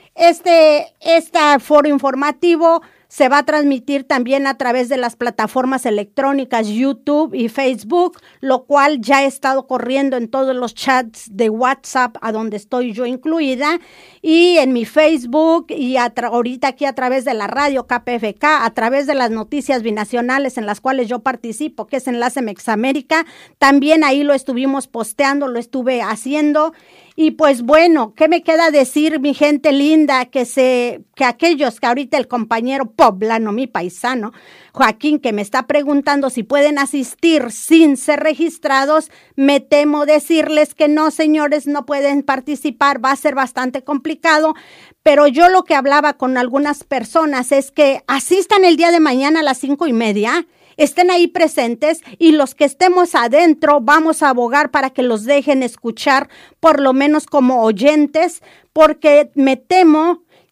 Este, este foro informativo se va a transmitir también a través de las plataformas electrónicas YouTube y Facebook, lo cual ya he estado corriendo en todos los chats de WhatsApp a donde estoy yo incluida y en mi Facebook y a ahorita aquí a través de la radio K P F K, a través de las noticias binacionales en las cuales yo participo, que es Enlace Mexamérica, también ahí lo estuvimos posteando, lo estuve haciendo. Y pues bueno, ¿qué me queda decir, mi gente linda? Que se, que aquellos que ahorita el compañero poblano, mi paisano, Joaquín, que me está preguntando si pueden asistir sin ser registrados, me temo decirles que no, señores, no pueden participar, va a ser bastante complicado, pero yo lo que hablaba con algunas personas es que asistan el día de mañana a las cinco y media, estén ahí presentes y los que estemos adentro vamos a abogar para que los dejen escuchar, por lo menos como oyentes, porque me temo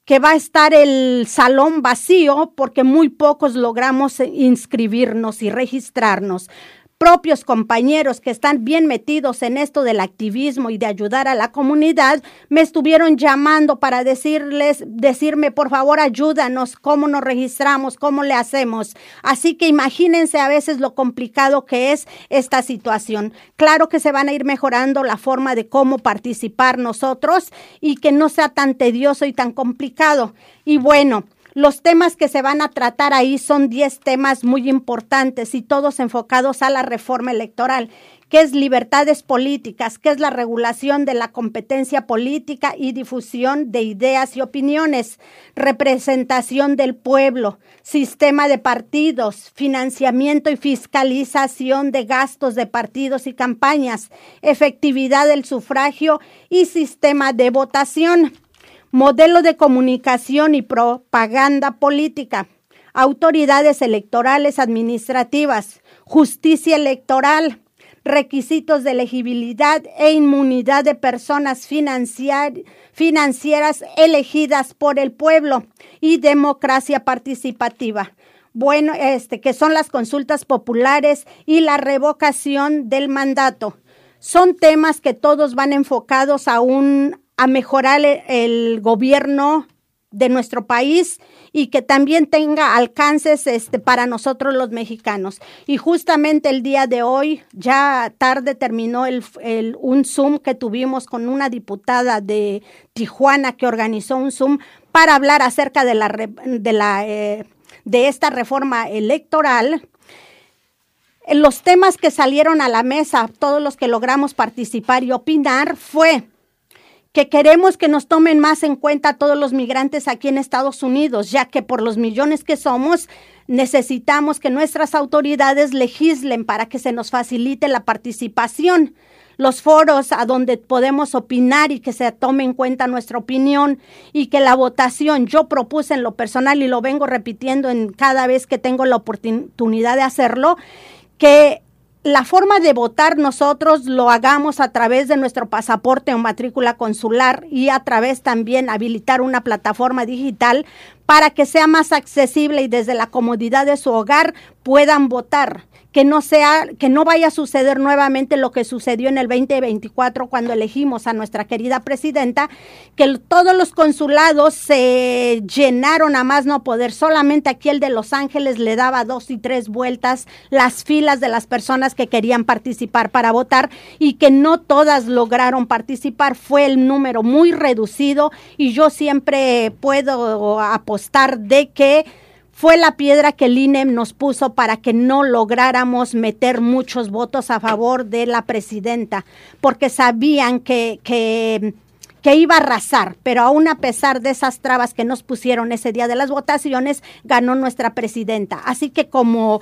que va a estar el salón vacío porque muy pocos logramos inscribirnos y registrarnos. Propios compañeros que están bien metidos en esto del activismo y de ayudar a la comunidad, me estuvieron llamando para decirles, decirme, por favor, ayúdanos, cómo nos registramos, cómo le hacemos. Así que imagínense a veces lo complicado que es esta situación. Claro que se van a ir mejorando la forma de cómo participar nosotros y que no sea tan tedioso y tan complicado. Y bueno, los temas que se van a tratar ahí son diez temas muy importantes y todos enfocados a la reforma electoral, que es libertades políticas, que es la regulación de la competencia política y difusión de ideas y opiniones, representación del pueblo, sistema de partidos, financiamiento y fiscalización de gastos de partidos y campañas, efectividad del sufragio y sistema de votación. Modelo de comunicación y propaganda política, autoridades electorales administrativas, justicia electoral, requisitos de elegibilidad e inmunidad de personas financiar, financieras elegidas por el pueblo y democracia participativa. Bueno, este, que son las consultas populares y la revocación del mandato. Son temas que todos van enfocados a un a mejorar el, el gobierno de nuestro país y que también tenga alcances este, para nosotros los mexicanos. Y justamente el día de hoy, ya tarde terminó el, el, un Zoom que tuvimos con una diputada de Tijuana que organizó un Zoom para hablar acerca de, la, de, la, eh, de esta reforma electoral. Los temas que salieron a la mesa, todos los que logramos participar y opinar, fue que queremos que nos tomen más en cuenta a todos los migrantes aquí en Estados Unidos, ya que por los millones que somos, necesitamos que nuestras autoridades legislen para que se nos facilite la participación, los foros a donde podemos opinar y que se tome en cuenta nuestra opinión y que la votación, yo propuse en lo personal y lo vengo repitiendo en cada vez que tengo la oportunidad de hacerlo, que la forma de votar nosotros lo hagamos a través de nuestro pasaporte o matrícula consular y a través también habilitar una plataforma digital para que sea más accesible y desde la comodidad de su hogar puedan votar. Que no sea, que no vaya a suceder nuevamente lo que sucedió en el veinte veinticuatro cuando elegimos a nuestra querida presidenta, que el, todos los consulados se llenaron a más no poder. Solamente aquí el de Los Ángeles le daba dos y tres vueltas las filas de las personas que querían participar para votar y que no todas lograron participar. Fue el número muy reducido y yo siempre puedo apostar de que fue la piedra que el I N E nos puso para que no lográramos meter muchos votos a favor de la presidenta, porque sabían que, que, que iba a arrasar, pero aún a pesar de esas trabas que nos pusieron ese día de las votaciones, ganó nuestra presidenta. Así que como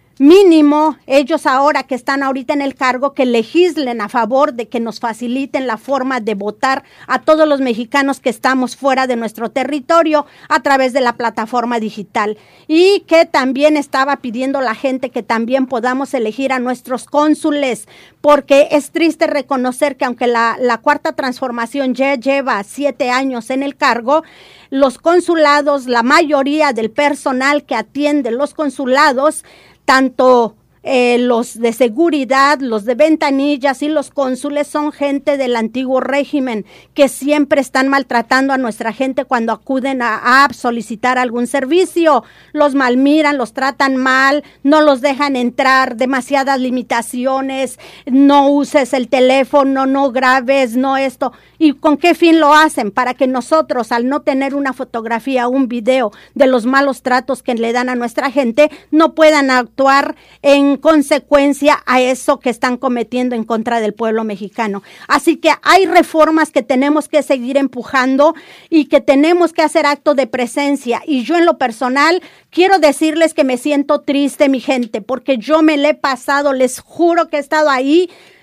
mínimo, ellos ahora que están ahorita en el cargo, que legislen a favor de que nos faciliten la forma de votar a todos los mexicanos que estamos fuera de nuestro territorio a través de la plataforma digital. Y que también estaba pidiendo la gente que también podamos elegir a nuestros cónsules, porque es triste reconocer que aunque la, la Cuarta Transformación ya lleva siete años en el cargo, los consulados, la mayoría del personal que atiende los consulados, tanto eh, los de seguridad, los de ventanillas y los cónsules son gente del antiguo régimen que siempre están maltratando a nuestra gente cuando acuden a, a solicitar algún servicio. Los malmiran, los tratan mal, no los dejan entrar, demasiadas limitaciones, no uses el teléfono, no grabes, no esto. ¿Y con qué fin lo hacen? Para que nosotros, al no tener una fotografía o un video de los malos tratos que le dan a nuestra gente, no puedan actuar en consecuencia a eso que están cometiendo en contra del pueblo mexicano. Así que hay reformas que tenemos que seguir empujando y que tenemos que hacer acto de presencia. Y yo en lo personal quiero decirles que me siento triste, mi gente, porque yo me le he pasado, les juro que he estado ahí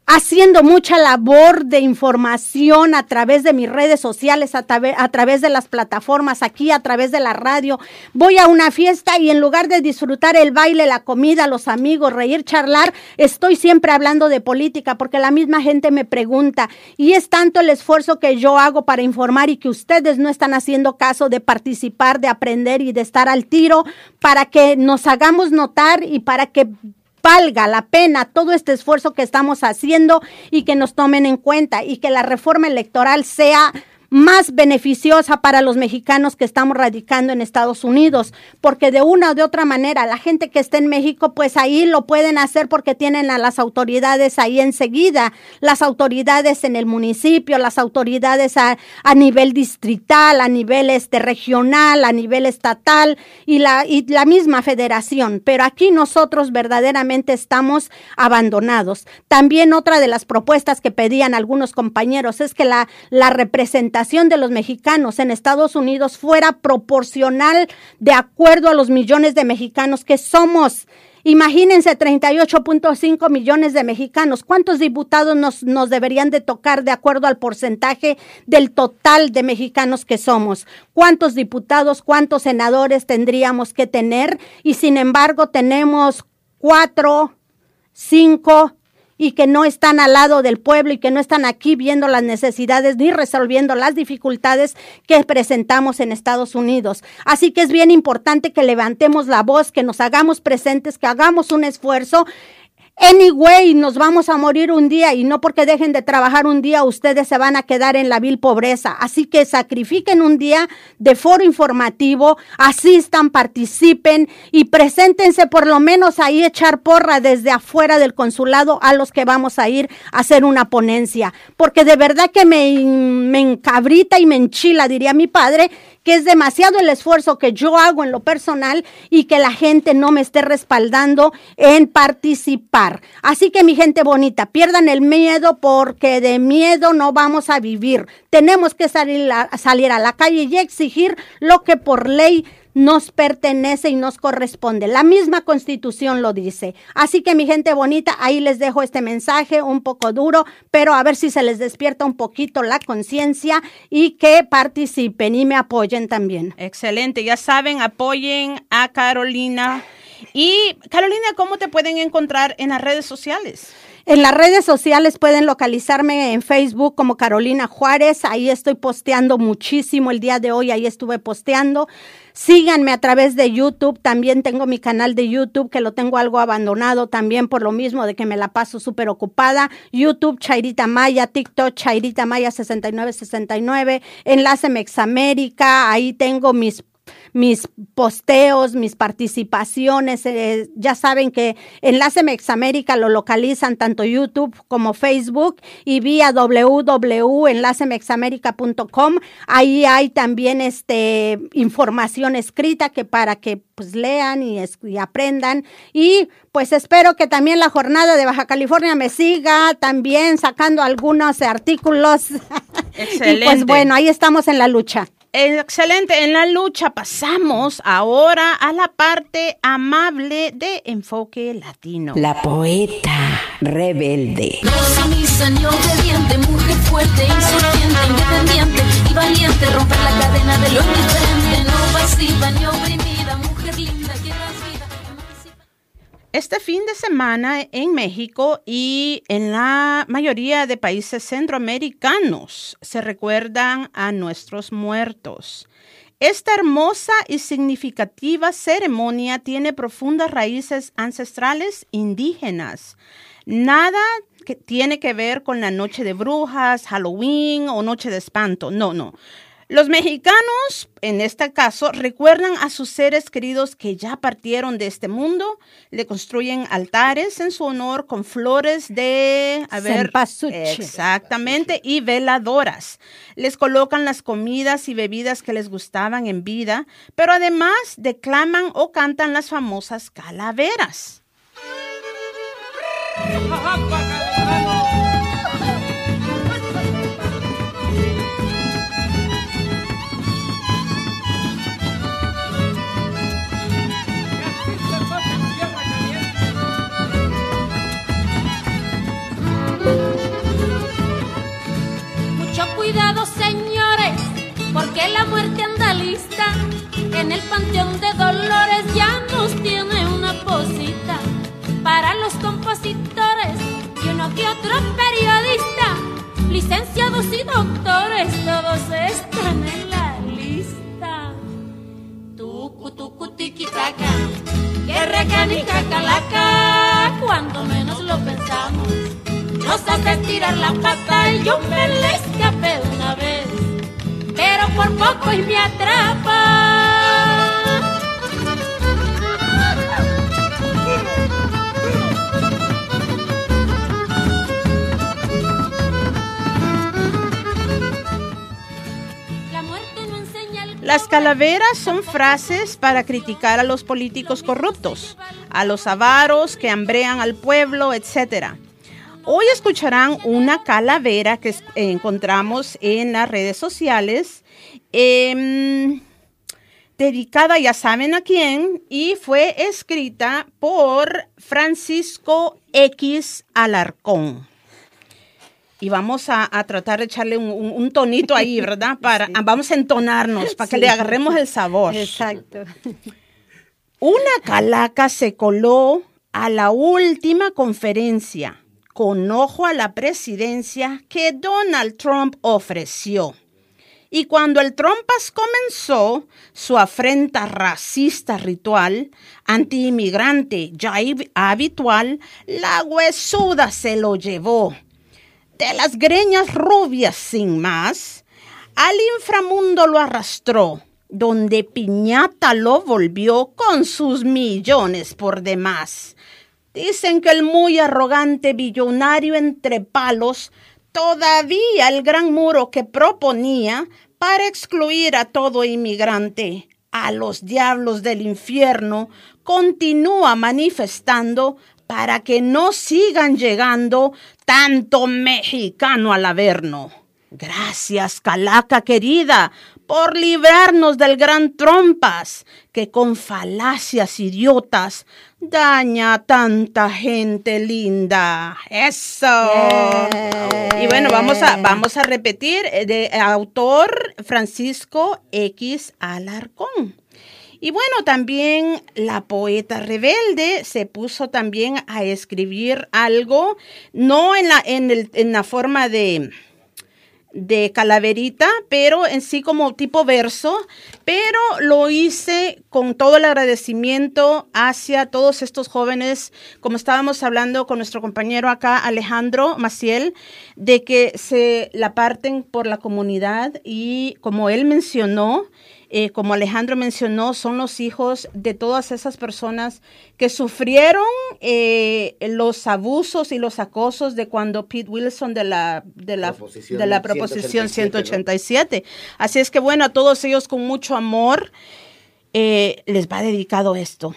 haciendo mucha labor de información a través de mis redes sociales, a, tra- a través de las plataformas, aquí a través de la radio. Voy a una fiesta y en lugar de disfrutar el baile, la comida, los amigos, reír, charlar, estoy siempre hablando de política porque la misma gente me pregunta y es tanto el esfuerzo que yo hago para informar y que ustedes no están haciendo caso de participar, de aprender y de estar al tiro para que nos hagamos notar y para que valga la pena todo este esfuerzo que estamos haciendo y que nos tomen en cuenta y que la reforma electoral sea más beneficiosa para los mexicanos que estamos radicando en Estados Unidos, porque de una o de otra manera la gente que está en México, pues ahí lo pueden hacer porque tienen a las autoridades ahí enseguida, las autoridades en el municipio, las autoridades a, a nivel distrital, a nivel este regional, a nivel estatal y la, y la misma federación, pero aquí nosotros verdaderamente estamos abandonados. También otra de las propuestas que pedían algunos compañeros es que la, la representación de los mexicanos en Estados Unidos fuera proporcional de acuerdo a los millones de mexicanos que somos. Imagínense, treinta y ocho punto cinco millones de mexicanos. ¿Cuántos diputados nos, nos deberían de tocar de acuerdo al porcentaje del total de mexicanos que somos? ¿Cuántos diputados, cuántos senadores tendríamos que tener? Y sin embargo tenemos cuatro, cinco y que no están al lado del pueblo y que no están aquí viendo las necesidades ni resolviendo las dificultades que presentamos en Estados Unidos. Así que es bien importante que levantemos la voz, que nos hagamos presentes, que hagamos un esfuerzo. Anyway, nos vamos a morir un día y no porque dejen de trabajar un día ustedes se van a quedar en la vil pobreza. Así que sacrifiquen un día de foro informativo, asistan, participen y preséntense por lo menos ahí echar porra desde afuera del consulado a los que vamos a ir a hacer una ponencia. Porque de verdad que me, me encabrita y me enchila, diría mi padre, que es demasiado el esfuerzo que yo hago en lo personal y que la gente no me esté respaldando en participar. Así que mi gente bonita, pierdan el miedo porque de miedo no vamos a vivir. Tenemos que salir a, salir a la calle y exigir lo que por ley nos pertenece y nos corresponde. La misma Constitución lo dice. Así que mi gente bonita, ahí les dejo este mensaje un poco duro, pero a ver si se les despierta un poquito la conciencia y que participen y me apoyen también. Excelente, ya saben, apoyen a Carolina. Y Carolina, ¿cómo te pueden encontrar en las redes sociales? En las redes sociales pueden localizarme en Facebook como Carolina Juárez. Ahí estoy posteando muchísimo el día de hoy. Ahí estuve posteando. Síganme a través de YouTube. También tengo mi canal de YouTube que lo tengo algo abandonado también por lo mismo de que me la paso súper ocupada. YouTube Chairita Maya, TikTok Chairita Maya sesenta y nueve sesenta y nueve, Enlace Mexamérica. Ahí tengo mis mis posteos, mis participaciones, eh, ya saben que Enlace Mexamérica lo localizan tanto YouTube como Facebook y vía doble u doble u doble u punto enlace mexamérica punto com. Ahí hay también este información escrita que para que pues lean y, y aprendan y pues espero que también la jornada de Baja California me siga también sacando algunos artículos. Excelente. Y pues bueno, ahí estamos en la lucha. Excelente, en la lucha pasamos ahora a la parte amable de Enfoque Latino. La poeta rebelde. No sumisa ni obediente, mujer fuerte, insurgente, independiente y valiente, romper la cadena de lo indiferente, no pasiva ni oprimida, mujer linda que das vida. Este fin de semana en México y en la mayoría de países centroamericanos se recuerdan a nuestros muertos. Esta hermosa y significativa ceremonia tiene profundas raíces ancestrales indígenas. Nada que tiene que ver con la noche de brujas, Halloween o noche de espanto. No, no. Los mexicanos, en este caso, recuerdan a sus seres queridos que ya partieron de este mundo, le construyen altares en su honor con flores de, a ver, exactamente, y veladoras. Les colocan las comidas y bebidas que les gustaban en vida, pero además declaman o cantan las famosas calaveras. el Panteón de Dolores ya nos tiene una posita para los compositores y uno que otro periodista, licenciados y doctores, todos están en la lista. Tucu, tucu, tiquitaca, que recanica calaca, cuando menos lo pensamos, nos hace tirar la pata y yo me le escapé una vez, pero por poco y me atrapa. Las calaveras son frases para criticar a los políticos corruptos, a los avaros que hambrean al pueblo, etcétera. Hoy escucharán una calavera que encontramos en las redes sociales, eh, dedicada ya saben a quién, y fue escrita por Francisco X Alarcón. Y vamos a, a tratar de echarle un, un, un tonito ahí, ¿verdad? Para, sí. Vamos a entonarnos para que sí. le agarremos el sabor. Exacto. Una calaca se coló a la última conferencia con ojo a la presidencia que Donald Trump ofreció. Y cuando el Trumpas comenzó su afrenta racista ritual, anti-inmigrante ya habitual, la huesuda se lo llevó. De las greñas rubias sin más, al inframundo lo arrastró, donde piñata lo volvió con sus millones por demás. Dicen que el muy arrogante billonario entre palos, todavía el gran muro que proponía para excluir a todo inmigrante, a los diablos del infierno, continúa manifestando para que no sigan llegando tanto mexicano al Averno. Gracias, calaca querida, por librarnos del gran Trompas, que con falacias idiotas daña a tanta gente linda. ¡Eso! Yeah. Y bueno, vamos a, vamos a repetir, de autor Francisco X Alarcón. Y bueno, también la poeta rebelde se puso también a escribir algo, no en la, en el, en la forma de, de calaverita, pero en sí como tipo verso, pero lo hice con todo el agradecimiento hacia todos estos jóvenes, como estábamos hablando con nuestro compañero acá, Alejandro Maciel, de que se la parten por la comunidad y como él mencionó, Eh, como Alejandro mencionó, son los hijos de todas esas personas que sufrieron eh, los abusos y los acosos de cuando Pete Wilson de la, de la, proposición, de la proposición ciento ochenta y siete. ¿No? Así es que bueno, a todos ellos con mucho amor eh, les va dedicado esto.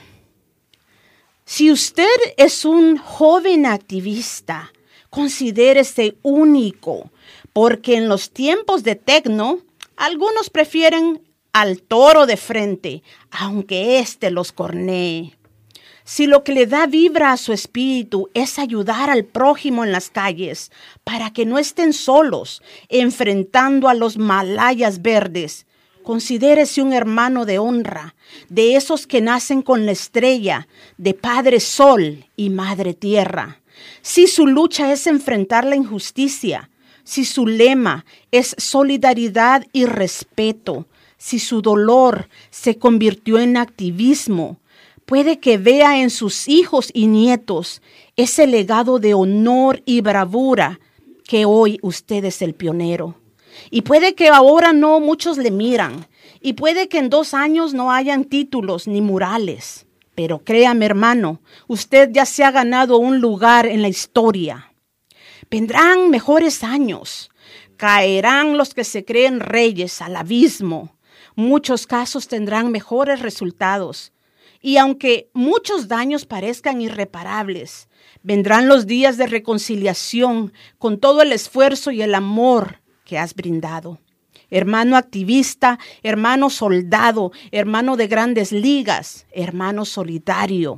Si usted es un joven activista, considérese único, porque en los tiempos de tecno, algunos prefieren al toro de frente, aunque éste los cornee. Si lo que le da vibra a su espíritu es ayudar al prójimo en las calles para que no estén solos enfrentando a los malayas verdes, considérese un hermano de honra, de esos que nacen con la estrella de Padre Sol y Madre Tierra. Si su lucha es enfrentar la injusticia, si su lema es solidaridad y respeto, si su dolor se convirtió en activismo, puede que vea en sus hijos y nietos ese legado de honor y bravura que hoy usted es el pionero. Y puede que ahora no muchos le miran, y puede que en dos años no hayan títulos ni murales, pero créame, hermano, usted ya se ha ganado un lugar en la historia. Vendrán mejores años, caerán los que se creen reyes al abismo. Muchos casos tendrán mejores resultados. Y aunque muchos daños parezcan irreparables, vendrán los días de reconciliación con todo el esfuerzo y el amor que has brindado. Hermano activista, hermano soldado, hermano de grandes ligas, hermano solidario.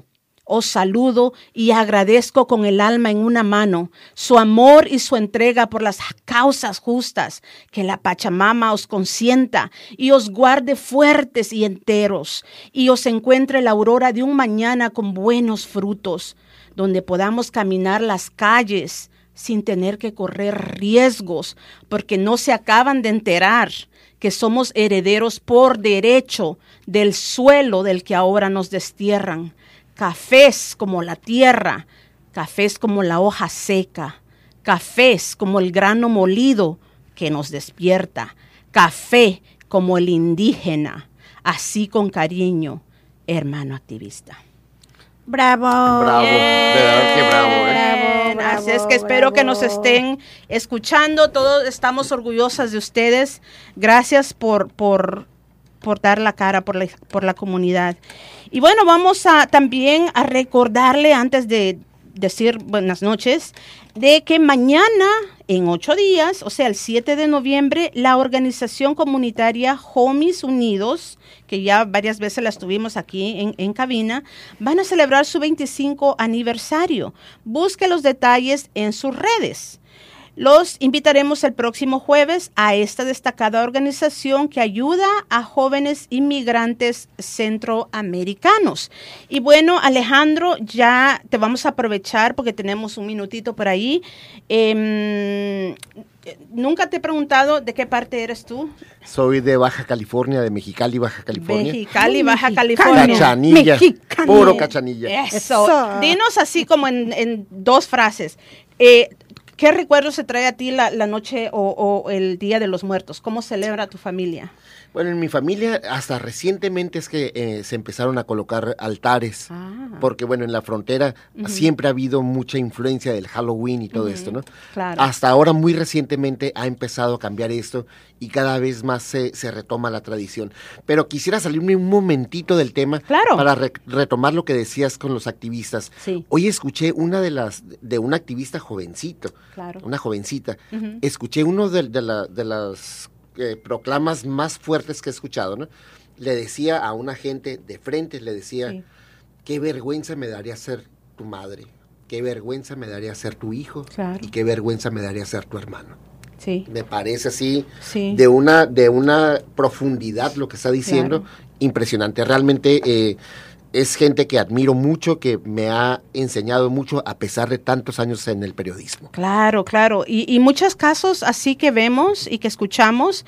Os saludo y agradezco con el alma en una mano su amor y su entrega por las causas justas. Que la Pachamama os consienta y os guarde fuertes y enteros, y os encuentre la aurora de un mañana con buenos frutos, donde podamos caminar las calles sin tener que correr riesgos, porque no se acaban de enterar que somos herederos por derecho del suelo del que ahora nos destierran. Cafés como la tierra, cafés como la hoja seca, cafés como el grano molido que nos despierta, café como el indígena, así con cariño, hermano activista. Bravo. Bravo, de verdad que bravo, ¿eh? Bravo, bravo, Así es que espero bravo. que nos estén escuchando. Todos estamos orgullosas de ustedes. Gracias por, por, por dar la cara por la, por la comunidad. Y bueno, vamos a también a recordarle, antes de decir buenas noches, de que mañana, en ocho días, o sea, el siete de noviembre, la organización comunitaria Homies Unidos, que ya varias veces la tuvimos aquí en, en cabina, van a celebrar su veinticinco aniversario. Busque los detalles en sus redes. Los invitaremos el próximo jueves a esta destacada organización que ayuda a jóvenes inmigrantes centroamericanos. Y bueno, Alejandro, ya te vamos a aprovechar porque tenemos un minutito por ahí. Eh, Nunca te he preguntado de qué parte eres tú. Soy de Baja California, de Mexicali, Baja California. Mexicali, Baja California. Cachanilla, Mexicali. Puro cachanilla. Eso. Eso. Dinos así como en, en dos frases. Eh, ¿Qué recuerdos se trae a ti la, la noche o, o el Día de los Muertos? ¿Cómo celebra tu familia? Bueno, en mi familia hasta recientemente es que eh, se empezaron a colocar altares, ah. porque bueno, en la frontera uh-huh. siempre ha habido mucha influencia del Halloween y todo uh-huh. esto, ¿no? Claro. Hasta ahora muy recientemente ha empezado a cambiar esto y cada vez más se, se retoma la tradición. Pero quisiera salirme un momentito del tema claro. para re- retomar lo que decías con los activistas. Sí. Hoy escuché una de las, de un activista jovencito, claro. una jovencita, uh-huh. escuché uno de, de, la, de las... Eh, proclamas más fuertes que he escuchado, ¿no? Le decía a una gente de frente, le decía, sí. qué vergüenza me daría ser tu madre, qué vergüenza me daría ser tu hijo, claro. y qué vergüenza me daría ser tu hermano. Sí. Me parece así, sí. de una de una profundidad lo que está diciendo, claro. impresionante. Realmente eh, es gente que admiro mucho, que me ha enseñado mucho a pesar de tantos años en el periodismo. Claro, claro. Y, y muchos casos así que vemos y que escuchamos.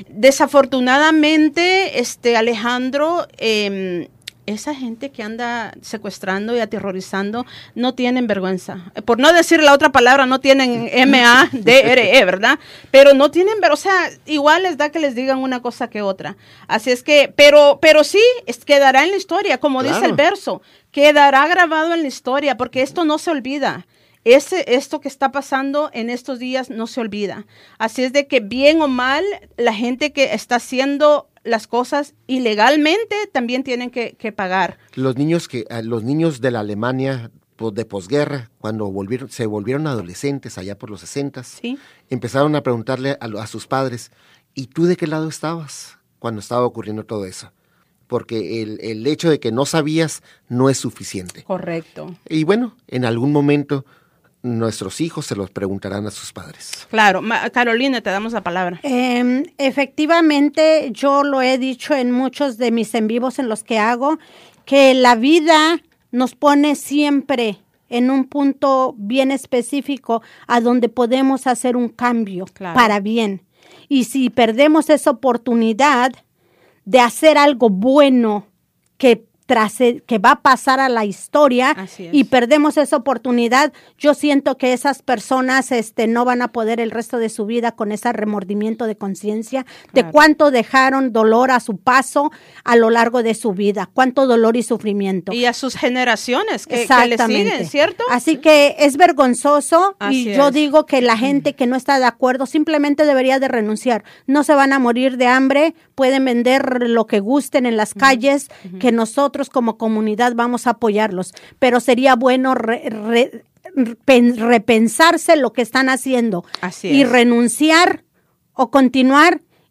Desafortunadamente, este Alejandro, eh, esa gente que anda secuestrando y aterrorizando no tienen vergüenza. Por no decir la otra palabra, no tienen M A D R E, ¿verdad? Pero no tienen, o sea, igual les da que les digan una cosa que otra. Así es que, pero, pero sí, es, quedará en la historia, como claro. dice el verso, quedará grabado en la historia, porque esto no se olvida. Ese, esto que está pasando en estos días no se olvida. Así es de que bien o mal, la gente que está haciendo las cosas ilegalmente también tienen que, que pagar. Los niños que los niños de la Alemania de posguerra, cuando volvieron, se volvieron adolescentes allá por los sesentas, ¿sí? empezaron a preguntarle a, a sus padres, ¿y tú de qué lado estabas cuando estaba ocurriendo todo eso? Porque el, el hecho de que no sabías no es suficiente. Correcto. Y bueno, en algún momento nuestros hijos se los preguntarán a sus padres. Claro. Ma- Carolina, te damos la palabra. Eh, efectivamente, yo lo he dicho en muchos de mis en vivos en los que hago, que la vida nos pone siempre en un punto bien específico a donde podemos hacer un cambio claro. para bien. Y si perdemos esa oportunidad de hacer algo bueno que tras que va a pasar a la historia y perdemos esa oportunidad, yo siento que esas personas este, no van a poder el resto de su vida con ese remordimiento de conciencia claro. de cuánto dejaron dolor a su paso a lo largo de su vida, cuánto dolor y sufrimiento. Y a sus generaciones que, que le siguen, ¿cierto? Así que es vergonzoso Así y es. yo digo que la gente que no está de acuerdo simplemente debería de renunciar. No se van a morir de hambre, pueden vender lo que gusten en las calles, uh-huh. que nosotros como comunidad vamos a apoyarlos, pero sería bueno re, re, re, repensarse lo que están haciendo Así y es. renunciar o continuar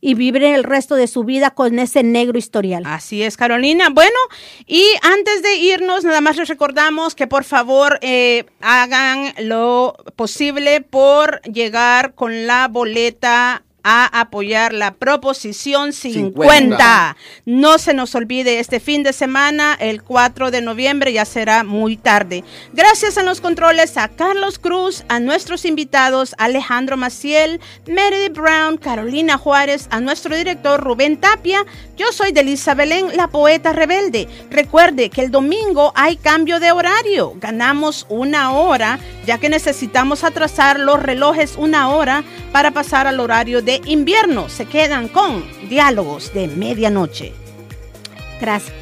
y vivir el resto de su vida con ese negro historial. Así es, Carolina. Bueno, y antes de irnos, nada más les recordamos que por favor eh, hagan lo posible por llegar con la boleta a apoyar la proposición cincuenta. cincuenta. No se nos olvide, este fin de semana, el cuatro de noviembre, ya será muy tarde. Gracias a los controles, a Carlos Cruz, a nuestros invitados, Alejandro Maciel, Meredith Brown, Carolina Juárez, a nuestro director Rubén Tapia. Yo soy Delisa Belén, la poeta rebelde. Recuerde que el domingo hay cambio de horario. Ganamos una hora, ya que necesitamos atrasar los relojes una hora para pasar al horario de invierno. Se quedan con Diálogos de Medianoche. Gracias.